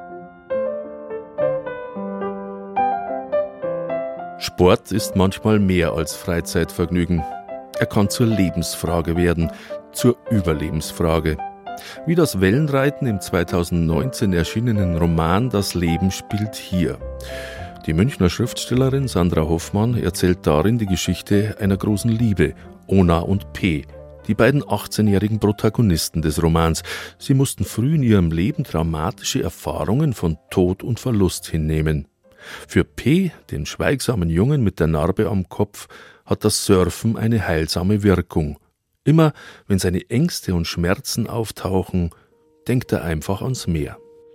Sport ist manchmal mehr als Freizeitvergnügen. Er kann zur Lebensfrage werden, zur Überlebensfrage. Wie das Wellenreiten im zweitausendneunzehn erschienenen Roman Das Leben spielt hier. Die Münchner Schriftstellerin Sandra Hoffmann erzählt darin die Geschichte einer großen Liebe, Ona und P., die beiden achtzehnjährigen Protagonisten des Romans. Sie mussten früh in ihrem Leben traumatische Erfahrungen von Tod und Verlust hinnehmen. Für P., den schweigsamen Jungen mit der Narbe am Kopf, hat das Surfen eine heilsame Wirkung. Immer, wenn seine Ängste und Schmerzen auftauchen, denkt er einfach ans Meer.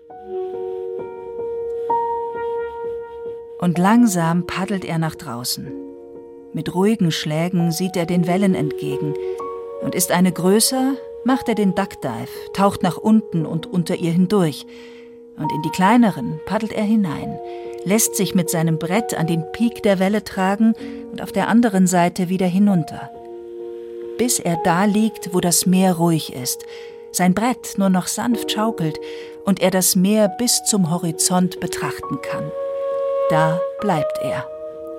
Und langsam paddelt er nach draußen. Mit ruhigen Schlägen sieht er den Wellen entgegen. Und ist eine größer, macht er den Duckdive, taucht nach unten und unter ihr hindurch. Und in die kleineren paddelt er hinein, lässt sich mit seinem Brett an den Peak der Welle tragen und auf der anderen Seite wieder hinunter. Bis er da liegt, wo das Meer ruhig ist, sein Brett nur noch sanft schaukelt und er das Meer bis zum Horizont betrachten kann. Da bleibt er.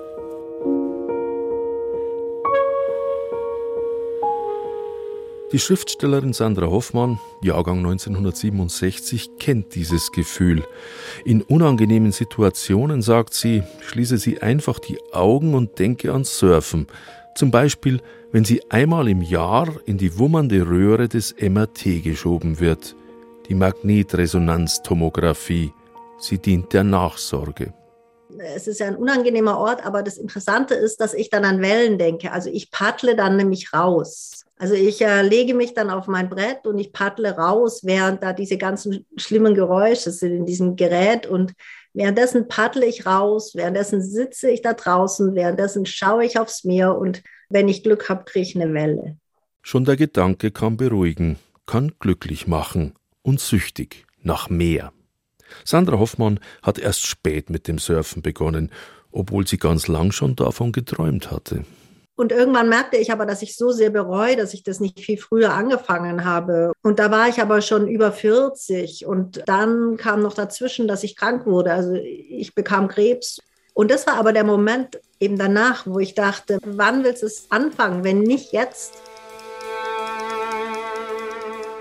Die Schriftstellerin Sandra Hoffmann, Jahrgang neunzehnhundertsiebenundsechzig, kennt dieses Gefühl. In unangenehmen Situationen, sagt sie, schließe sie einfach die Augen und denke ans Surfen. Zum Beispiel, wenn sie einmal im Jahr in die wummernde Röhre des M R T geschoben wird. Die Magnetresonanztomographie. Sie dient der Nachsorge. Es ist ja ein unangenehmer Ort, aber das Interessante ist, dass ich dann an Wellen denke. Also ich paddle dann nämlich raus. Also ich äh, lege mich dann auf mein Brett und ich paddle raus, während da diese ganzen schlimmen Geräusche sind in diesem Gerät. Und währenddessen paddle ich raus, währenddessen sitze ich da draußen, währenddessen schaue ich aufs Meer und wenn ich Glück habe, kriege ich eine Welle. Schon der Gedanke kann beruhigen, kann glücklich machen und süchtig nach mehr. Sandra Hoffmann hat erst spät mit dem Surfen begonnen, obwohl sie ganz lang schon davon geträumt hatte. Und irgendwann merkte ich aber, dass ich so sehr bereue, dass ich das nicht viel früher angefangen habe. Und da war ich aber schon über vierzig. Und dann kam noch dazwischen, dass ich krank wurde. Also ich bekam Krebs. Und das war aber der Moment eben danach, wo ich dachte, wann willst du es anfangen, wenn nicht jetzt?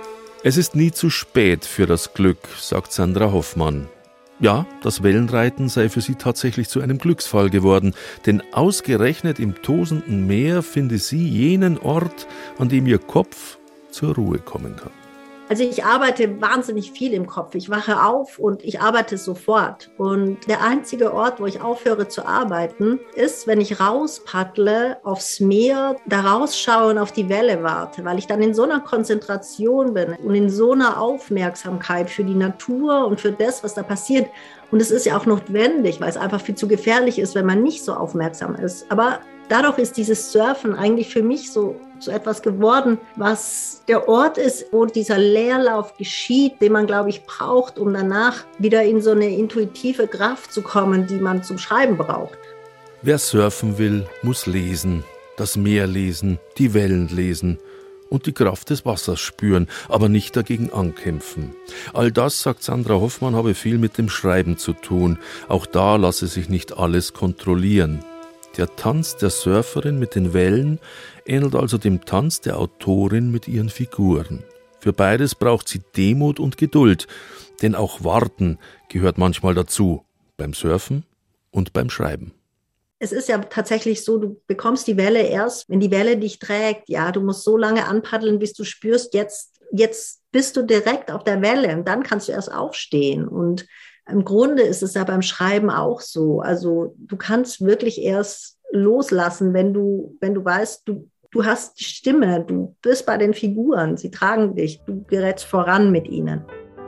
Es ist nie zu spät für das Glück, sagt Sandra Hoffmann. Ja, das Wellenreiten sei für sie tatsächlich zu einem Glücksfall geworden, denn ausgerechnet im tosenden Meer finde sie jenen Ort, an dem ihr Kopf zur Ruhe kommen kann. Also ich arbeite wahnsinnig viel im Kopf. Ich wache auf und ich arbeite sofort. Und der einzige Ort, wo ich aufhöre zu arbeiten, ist, wenn ich rauspaddle aufs Meer, da rausschaue und auf die Welle warte, weil ich dann in so einer Konzentration bin und in so einer Aufmerksamkeit für die Natur und für das, was da passiert. Und es ist ja auch notwendig, weil es einfach viel zu gefährlich ist, wenn man nicht so aufmerksam ist. Aber dadurch ist dieses Surfen eigentlich für mich so, so etwas geworden, was der Ort ist, wo dieser Leerlauf geschieht, den man, glaube ich, braucht, um danach wieder in so eine intuitive Kraft zu kommen, die man zum Schreiben braucht. Wer surfen will, muss lesen, das Meer lesen, die Wellen lesen und die Kraft des Wassers spüren, aber nicht dagegen ankämpfen. All das, sagt Sandra Hoffmann, habe viel mit dem Schreiben zu tun. Auch da lasse sich nicht alles kontrollieren. Der Tanz der Surferin mit den Wellen ähnelt also dem Tanz der Autorin mit ihren Figuren. Für beides braucht sie Demut und Geduld, denn auch Warten gehört manchmal dazu, beim Surfen und beim Schreiben. Es ist ja tatsächlich so, du bekommst die Welle erst, wenn die Welle dich trägt. Ja, du musst so lange anpaddeln, bis du spürst, jetzt, jetzt bist du direkt auf der Welle und dann kannst du erst aufstehen. Und im Grunde ist es ja beim Schreiben auch so. Also du kannst wirklich erst loslassen, wenn du, wenn du weißt, du, du hast die Stimme, du bist bei den Figuren, sie tragen dich, du gerätst voran mit ihnen.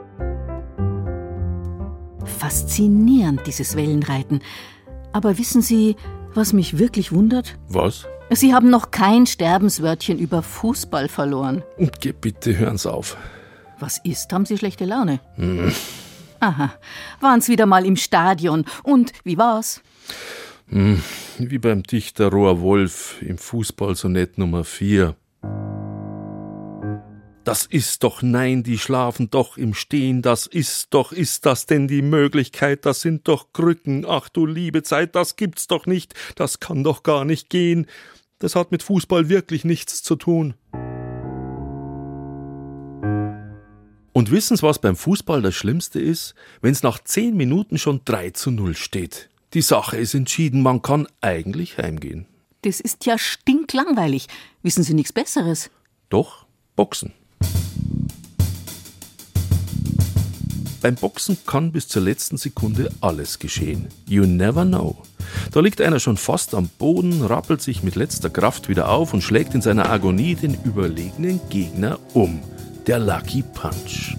Faszinierend, dieses Wellenreiten. Aber wissen Sie, was mich wirklich wundert? Was? Sie haben noch kein Sterbenswörtchen über Fußball verloren. Geh, bitte, hören's auf. Was ist? Haben Sie schlechte Laune? Hm. Aha. Waren's wieder mal im Stadion. Und wie war's? Hm. Wie beim Dichter Roar Wolf im Fußballsonett Nummer vier. Das ist doch, nein, die schlafen doch im Stehen, das ist doch, ist das denn die Möglichkeit, das sind doch Krücken, ach du liebe Zeit, das gibt's doch nicht, das kann doch gar nicht gehen, das hat mit Fußball wirklich nichts zu tun. Und wissen Sie, was beim Fußball das Schlimmste ist? Wenn's nach zehn Minuten schon drei zu null steht. Die Sache ist entschieden, man kann eigentlich heimgehen. Das ist ja stinklangweilig. Wissen Sie nichts Besseres? Doch, Boxen. Beim Boxen kann bis zur letzten Sekunde alles geschehen. You never know. Da liegt einer schon fast am Boden, rappelt sich mit letzter Kraft wieder auf und schlägt in seiner Agonie den überlegenen Gegner um. Der Lucky Punch.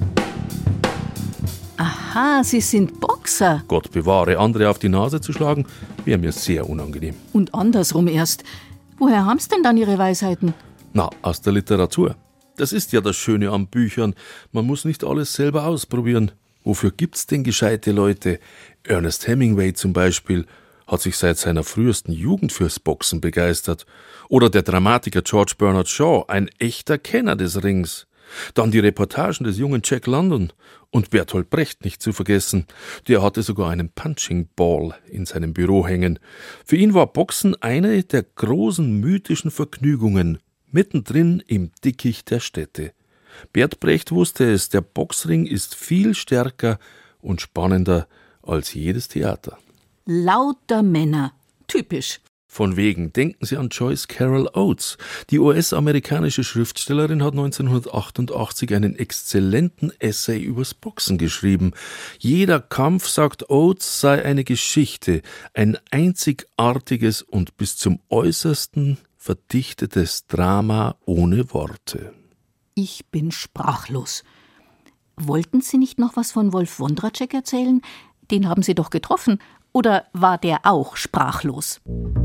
Aha, Sie sind Boxer. Gott bewahre, andere auf die Nase zu schlagen, wäre mir sehr unangenehm. Und andersrum erst. Woher haben Sie denn dann Ihre Weisheiten? Na, aus der Literatur. Das ist ja das Schöne an Büchern. Man muss nicht alles selber ausprobieren. Wofür gibt's denn gescheite Leute? Ernest Hemingway zum Beispiel hat sich seit seiner frühesten Jugend fürs Boxen begeistert. Oder der Dramatiker George Bernard Shaw, ein echter Kenner des Rings. Dann die Reportagen des jungen Jack London und Bertolt Brecht nicht zu vergessen. Der hatte sogar einen Punching Ball in seinem Büro hängen. Für ihn war Boxen eine der großen mythischen Vergnügungen, mittendrin im Dickicht der Städte. Bert Brecht wusste es, der Boxring ist viel stärker und spannender als jedes Theater. Lauter Männer. Typisch. Von wegen, denken Sie an Joyce Carol Oates. Die U S-amerikanische Schriftstellerin hat neunzehnhundertachtundachtzig einen exzellenten Essay übers Boxen geschrieben. Jeder Kampf, sagt Oates, sei eine Geschichte, ein einzigartiges und bis zum Äußersten verdichtetes Drama ohne Worte. Ich bin sprachlos. Wollten Sie nicht noch was von Wolf Wondracek erzählen? Den haben Sie doch getroffen. Oder war der auch sprachlos?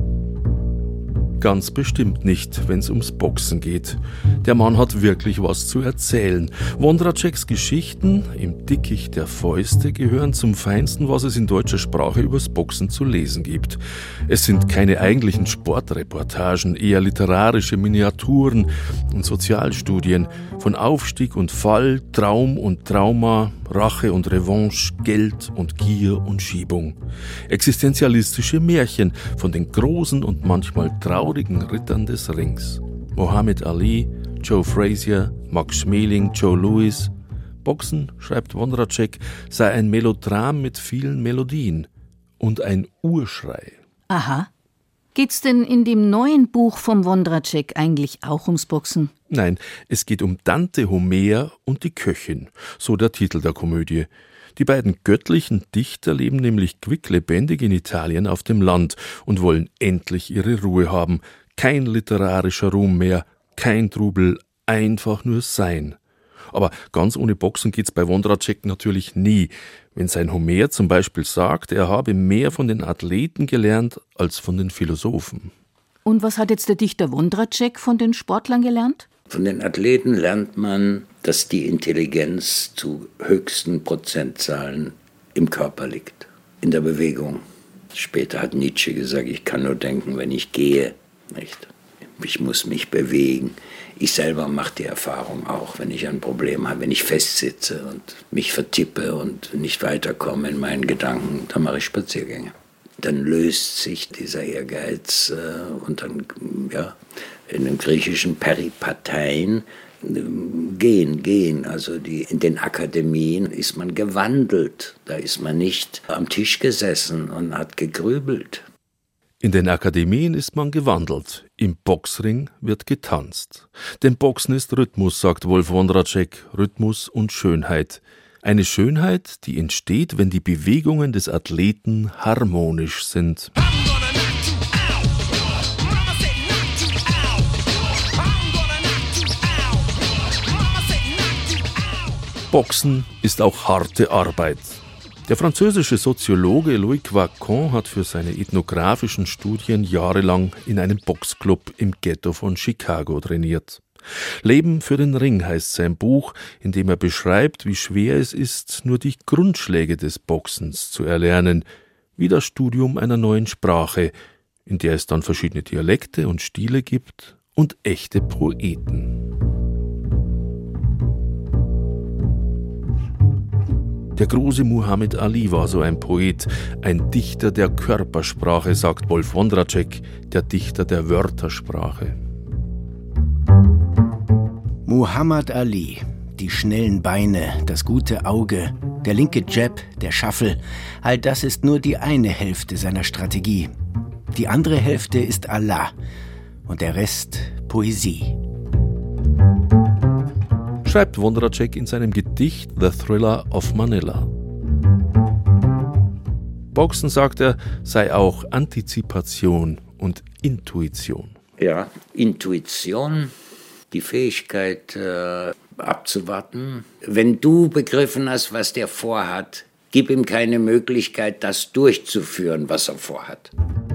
Ganz bestimmt nicht, wenn es ums Boxen geht. Der Mann hat wirklich was zu erzählen. Wondraceks Geschichten im Dickicht der Fäuste gehören zum Feinsten, was es in deutscher Sprache übers Boxen zu lesen gibt. Es sind keine eigentlichen Sportreportagen, eher literarische Miniaturen und Sozialstudien von Aufstieg und Fall, Traum und Trauma, Rache und Revanche, Geld und Gier und Schiebung. Existenzialistische Märchen von den großen und manchmal traurigen Rittern des Rings. Muhammad Ali, Joe Frazier, Max Schmeling, Joe Louis. Boxen, schreibt Wondratschek, sei ein Melodram mit vielen Melodien und ein Urschrei. Aha. Geht's denn in dem neuen Buch vom Wondratschek eigentlich auch ums Boxen? Nein, es geht um Dante, Homer und die Köchin, so der Titel der Komödie. Die beiden göttlichen Dichter leben nämlich quicklebendig in Italien auf dem Land und wollen endlich ihre Ruhe haben. Kein literarischer Ruhm mehr, kein Trubel, einfach nur sein. Aber ganz ohne Boxen geht's bei Wondratschek natürlich nie. Wenn sein Homer zum Beispiel sagt, er habe mehr von den Athleten gelernt als von den Philosophen. Und was hat jetzt der Dichter Wondratschek von den Sportlern gelernt? Von den Athleten lernt man, dass die Intelligenz zu höchsten Prozentzahlen im Körper liegt, in der Bewegung. Später hat Nietzsche gesagt, ich kann nur denken, wenn ich gehe. Nicht? Ich muss mich bewegen. Ich selber mache die Erfahrung auch, wenn ich ein Problem habe, wenn ich festsitze und mich vertippe und nicht weiterkomme in meinen Gedanken, dann mache ich Spaziergänge. Dann löst sich dieser Ehrgeiz äh, und dann, ja, in den griechischen Peripateien äh, gehen, gehen. Also die, in den Akademien ist man gewandelt. Da ist man nicht am Tisch gesessen und hat gegrübelt. In den Akademien ist man gewandelt, im Boxring wird getanzt. Denn Boxen ist Rhythmus, sagt Wolf Wondratschek, Rhythmus und Schönheit. Eine Schönheit, die entsteht, wenn die Bewegungen des Athleten harmonisch sind. Boxen ist auch harte Arbeit. Der französische Soziologe Louis Quacon hat für seine ethnografischen Studien jahrelang in einem Boxclub im Ghetto von Chicago trainiert. Leben für den Ring heißt sein Buch, in dem er beschreibt, wie schwer es ist, nur die Grundschläge des Boxens zu erlernen, wie das Studium einer neuen Sprache, in der es dann verschiedene Dialekte und Stile gibt und echte Poeten. Der große Muhammad Ali war so ein Poet, ein Dichter der Körpersprache, sagt Wolf Wondratschek, der Dichter der Wörtersprache. Muhammad Ali, die schnellen Beine, das gute Auge, der linke Jab, der Shuffle, all das ist nur die eine Hälfte seiner Strategie. Die andere Hälfte ist Allah und der Rest Poesie. Schreibt Wondratschek in seinem Gedicht The Thriller of Manila. Boxen, sagt er, sei auch Antizipation und Intuition. Ja, Intuition, die Fähigkeit äh, abzuwarten. Wenn du begriffen hast, was der vorhat, gib ihm keine Möglichkeit, das durchzuführen, was er vorhat.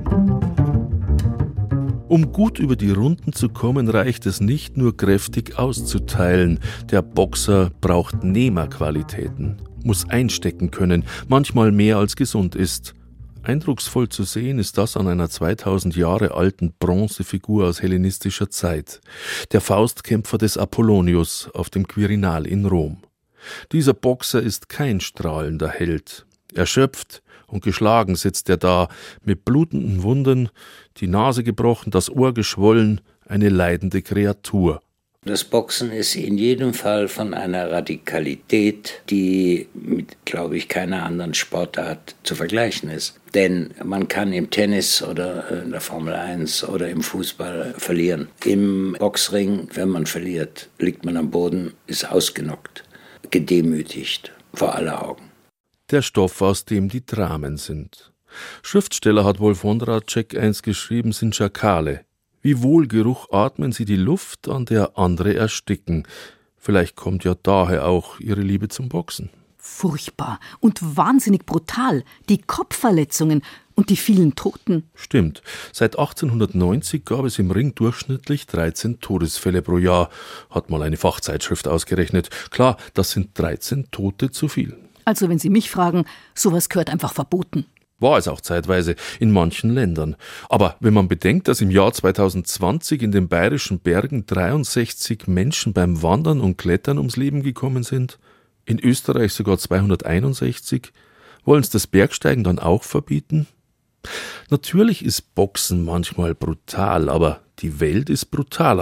Um gut über die Runden zu kommen, reicht es nicht nur kräftig auszuteilen. Der Boxer braucht Nehmerqualitäten, muss einstecken können, manchmal mehr als gesund ist. Eindrucksvoll zu sehen ist das an einer zweitausend Jahre alten Bronzefigur aus hellenistischer Zeit, der Faustkämpfer des Apollonius auf dem Quirinal in Rom. Dieser Boxer ist kein strahlender Held. Erschöpft und geschlagen sitzt er da, mit blutenden Wunden, die Nase gebrochen, das Ohr geschwollen, eine leidende Kreatur. Das Boxen ist in jedem Fall von einer Radikalität, die mit, glaube ich, keiner anderen Sportart zu vergleichen ist. Denn man kann im Tennis oder in der Formel eins oder im Fußball verlieren. Im Boxring, wenn man verliert, liegt man am Boden, ist ausgenockt, gedemütigt, vor aller Augen. Der Stoff, aus dem die Dramen sind. Schriftsteller hat Wolf Wondratschek einst geschrieben, sind Schakale. Wie Wohlgeruch atmen sie die Luft, an der andere ersticken. Vielleicht kommt ja daher auch ihre Liebe zum Boxen. Furchtbar und wahnsinnig brutal. Die Kopfverletzungen und die vielen Toten. Stimmt. Seit achtzehnhundertneunzig gab es im Ring durchschnittlich dreizehn Todesfälle pro Jahr. Hat mal eine Fachzeitschrift ausgerechnet. Klar, das sind dreizehn Tote zu viel. Also wenn Sie mich fragen, sowas gehört einfach verboten. War es auch zeitweise in manchen Ländern. Aber wenn man bedenkt, dass im Jahr zweitausendzwanzig in den bayerischen Bergen dreiundsechzig Menschen beim Wandern und Klettern ums Leben gekommen sind, in Österreich sogar zweihunderteinundsechzig, wollen sie das Bergsteigen dann auch verbieten? Natürlich ist Boxen manchmal brutal, aber die Welt ist brutaler.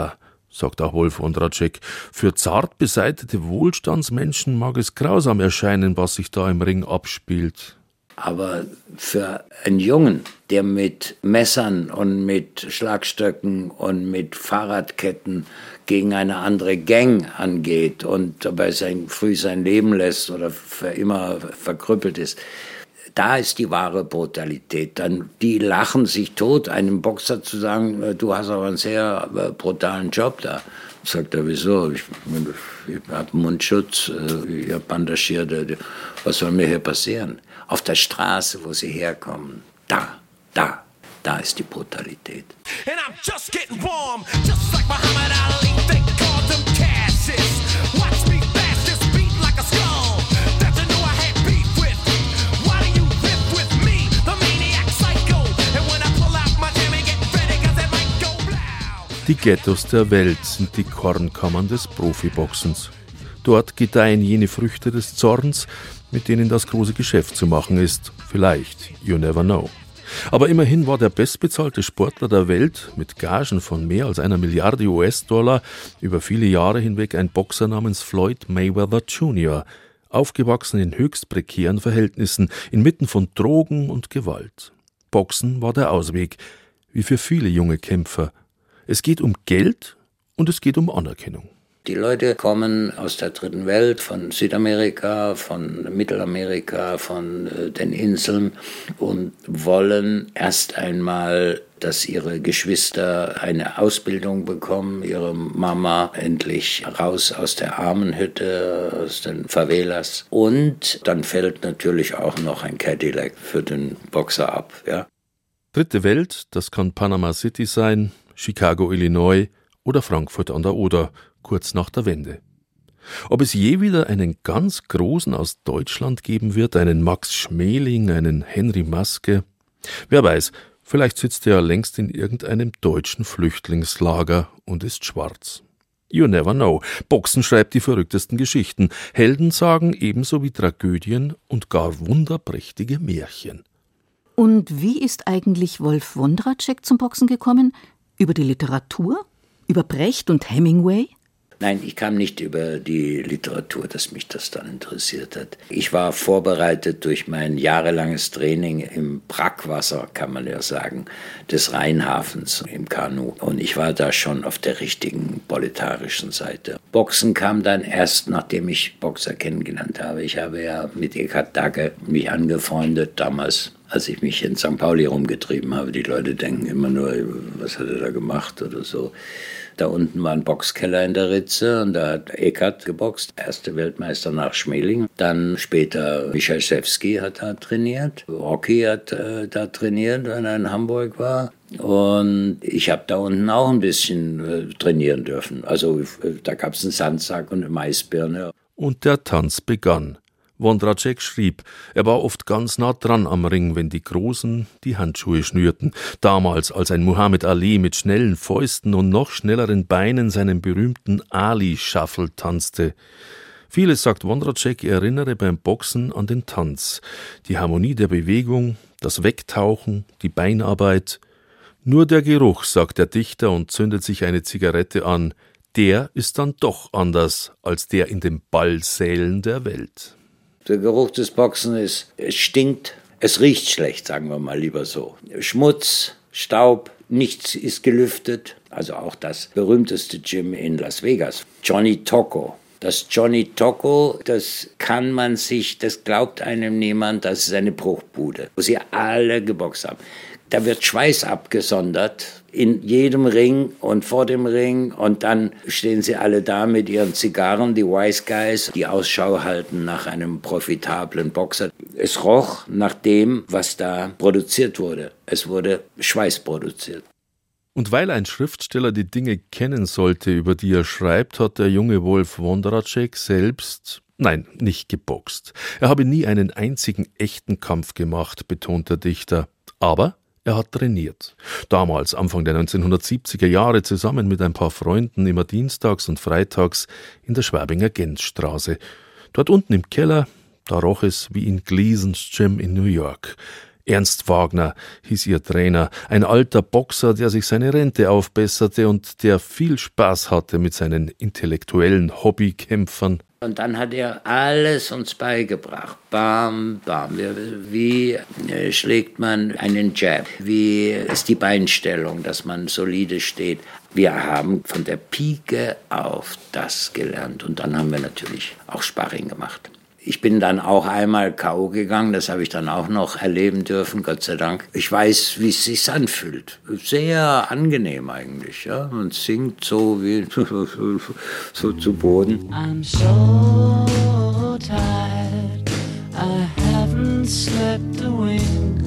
sagt auch Wolf Wondratschek. Für zart beseitete Wohlstandsmenschen mag es grausam erscheinen, was sich da im Ring abspielt. Aber für einen Jungen, der mit Messern und mit Schlagstöcken und mit Fahrradketten gegen eine andere Gang angeht und dabei sein, früh sein Leben lässt oder für immer verkrüppelt ist, da ist die wahre Brutalität. Dann, die lachen sich tot, einem Boxer zu sagen, du hast aber einen sehr brutalen Job da. Sagt er, wieso? Ich, ich habe Mundschutz, ich habe bandagiert, was soll mir hier passieren? Auf der Straße, wo sie herkommen, da, da, da ist die Brutalität. And I'm just getting warm, just like Muhammad Ali, they called them Cassis. Watch me bash this beat like a skull. That you know I had beef with. Why do you live with me, the maniac psycho? And when I pull out my jammy, get ready, cause it might go blow. Die Ghettos der Welt sind die Kornkammern des Profiboxens. Dort gedeihen jene Früchte des Zorns, mit denen das große Geschäft zu machen ist. Vielleicht, you never know. Aber immerhin war der bestbezahlte Sportler der Welt mit Gagen von mehr als einer Milliarde U S-Dollar über viele Jahre hinweg ein Boxer namens Floyd Mayweather Junior, aufgewachsen in höchst prekären Verhältnissen, inmitten von Drogen und Gewalt. Boxen war der Ausweg, wie für viele junge Kämpfer. Es geht um Geld und es geht um Anerkennung. Die Leute kommen aus der dritten Welt, von Südamerika, von Mittelamerika, von äh, den Inseln und wollen erst einmal, dass ihre Geschwister eine Ausbildung bekommen, ihre Mama endlich raus aus der Armenhütte, aus den Favelas. Und dann fällt natürlich auch noch ein Cadillac für den Boxer ab. Ja? Dritte Welt, das kann Panama City sein, Chicago, Illinois oder Frankfurt an der Oder, kurz nach der Wende. Ob es je wieder einen ganz Großen aus Deutschland geben wird, einen Max Schmeling, einen Henry Maske? Wer weiß, vielleicht sitzt er ja längst in irgendeinem deutschen Flüchtlingslager und ist schwarz. You never know. Boxen schreibt die verrücktesten Geschichten, Heldensagen ebenso wie Tragödien und gar wunderprächtige Märchen. Und wie ist eigentlich Wolf Wondratschek zum Boxen gekommen? Über die Literatur? Über Brecht und Hemingway? Nein, ich kam nicht über die Literatur, dass mich das dann interessiert hat. Ich war vorbereitet durch mein jahrelanges Training im Brackwasser, kann man ja sagen, des Rheinhafens im Kanu. Und ich war da schon auf der richtigen proletarischen Seite. Boxen kam dann erst, nachdem ich Boxer kennengelernt habe. Ich habe ja mit Eckhard Dagge mich angefreundet damals, als ich mich in Sankt Pauli rumgetrieben habe. Die Leute denken immer nur, was hat er da gemacht oder so. Da unten war ein Boxkeller in der Ritze und da hat Eckhard geboxt, erste Weltmeister nach Schmeling. Dann später Michalczewski hat da trainiert, Rocky hat äh, da trainiert, wenn er in Hamburg war. Und ich habe da unten auch ein bisschen äh, trainieren dürfen. Also äh, da gab es einen Sandsack und eine Maisbirne. Und der Tanz begann. Wondratschek schrieb, er war oft ganz nah dran am Ring, wenn die Großen die Handschuhe schnürten. Damals, als ein Muhammad Ali mit schnellen Fäusten und noch schnelleren Beinen seinen berühmten Ali-Shuffle tanzte. Vieles, sagt Wondratschek, erinnere beim Boxen an den Tanz. Die Harmonie der Bewegung, das Wegtauchen, die Beinarbeit. Nur der Geruch, sagt der Dichter und zündet sich eine Zigarette an, der ist dann doch anders als der in den Ballsälen der Welt. Der Geruch des Boxen ist, es stinkt, es riecht schlecht, sagen wir mal lieber so. Schmutz, Staub, nichts ist gelüftet. Also auch das berühmteste Gym in Las Vegas, Johnny Tocco. Das Johnny Tocco, das kann man sich, das glaubt einem niemand, das ist eine Bruchbude, wo sie alle geboxt haben. Da wird Schweiß abgesondert in jedem Ring und vor dem Ring und dann stehen sie alle da mit ihren Zigarren, die Wise Guys, die Ausschau halten nach einem profitablen Boxer. Es roch nach dem, was da produziert wurde. Es wurde Schweiß produziert. Und weil ein Schriftsteller die Dinge kennen sollte, über die er schreibt, hat der junge Wolf Wondratschek selbst, nein, nicht geboxt. Er habe nie einen einzigen echten Kampf gemacht, betont der Dichter. Aber er hat trainiert. Damals, Anfang der neunzehnhundertsiebziger Jahre, zusammen mit ein paar Freunden immer dienstags und freitags in der Schwabinger Gänzstraße. Dort unten im Keller, da roch es wie in Gleasons Gym in New York. Ernst Wagner hieß ihr Trainer, ein alter Boxer, der sich seine Rente aufbesserte und der viel Spaß hatte mit seinen intellektuellen Hobbykämpfern. Und dann hat er alles uns beigebracht. Bam, bam. Wie schlägt man einen Jab? Wie ist die Beinstellung, dass man solide steht? Wir haben von der Pike auf das gelernt. Und dann haben wir natürlich auch Sparring gemacht. Ich bin dann auch einmal K O gegangen, das habe ich dann auch noch erleben dürfen, Gott sei Dank. Ich weiß, wie es sich anfühlt. Sehr angenehm eigentlich. Ja? Man singt so wie so zu Boden. I'm so tired, I haven't slept a wink.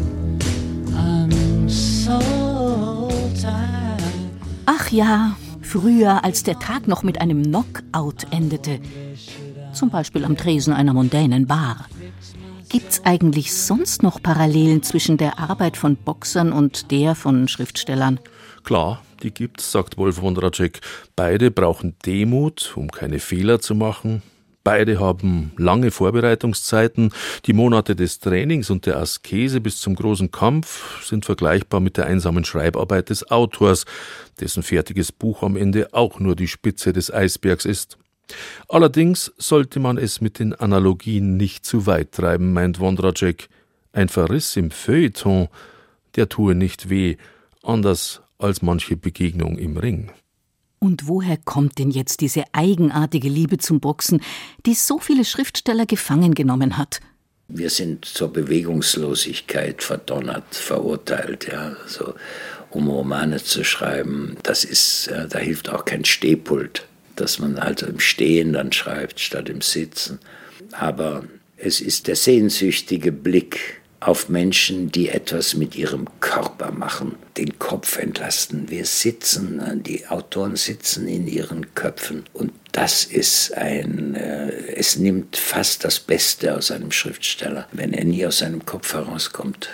I'm so tired. Ach ja, früher, als der Tag noch mit einem Knockout endete. Zum Beispiel am Tresen einer mondänen Bar. Gibt's eigentlich sonst noch Parallelen zwischen der Arbeit von Boxern und der von Schriftstellern? Klar, die gibt's, sagt Wolf Wondracek. Beide brauchen Demut, um keine Fehler zu machen. Beide haben lange Vorbereitungszeiten. Die Monate des Trainings und der Askese bis zum großen Kampf sind vergleichbar mit der einsamen Schreibarbeit des Autors, dessen fertiges Buch am Ende auch nur die Spitze des Eisbergs ist. Allerdings sollte man es mit den Analogien nicht zu weit treiben, meint Wondracek. Ein Verriss im Feuilleton, der tue nicht weh, anders als manche Begegnung im Ring. Und woher kommt denn jetzt diese eigenartige Liebe zum Boxen, die so viele Schriftsteller gefangen genommen hat? Wir sind zur Bewegungslosigkeit verdonnert, verurteilt, ja, also, um Romane zu schreiben. Das ist, ja, da hilft auch kein Stehpult, dass man also im Stehen dann schreibt, statt im Sitzen. Aber es ist der sehnsüchtige Blick auf Menschen, die etwas mit ihrem Körper machen, den Kopf entlasten. Wir sitzen, die Autoren sitzen in ihren Köpfen. Und das ist ein, äh, es nimmt fast das Beste aus einem Schriftsteller, wenn er nie aus seinem Kopf herauskommt.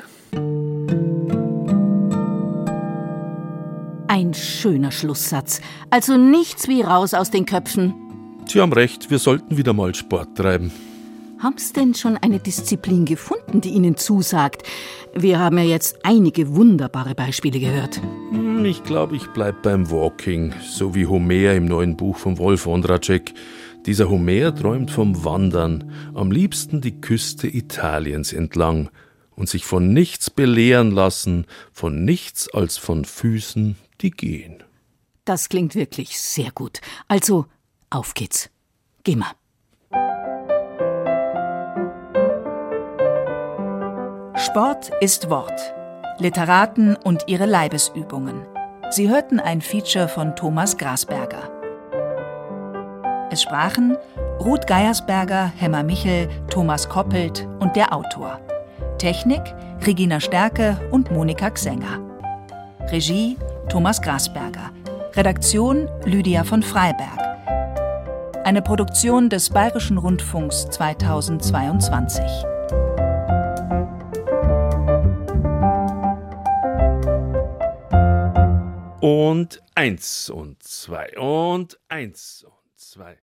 Ein schöner Schlusssatz. Also nichts wie raus aus den Köpfen. Sie haben recht, wir sollten wieder mal Sport treiben. Haben's denn schon eine Disziplin gefunden, die Ihnen zusagt? Wir haben ja jetzt einige wunderbare Beispiele gehört. Ich glaube, ich bleib beim Walking, so wie Homer im neuen Buch von Wolf Wondracek. Dieser Homer träumt vom Wandern, am liebsten die Küste Italiens entlang und sich von nichts belehren lassen, von nichts als von Füßen, die gehen. Das klingt wirklich sehr gut. Also, auf geht's. Geh mal. Sport ist Wort. Literaten und ihre Leibesübungen. Sie hörten ein Feature von Thomas Grasberger. Es sprachen Ruth Geiersberger, Hemmer Michel, Thomas Koppelt und der Autor. Technik Regina Stärke und Monika Xenger. Regie Thomas Grasberger. Redaktion Lydia von Freiberg. Eine Produktion des Bayerischen Rundfunks zweitausendzweiundzwanzig. Und eins und zwei und eins und zwei.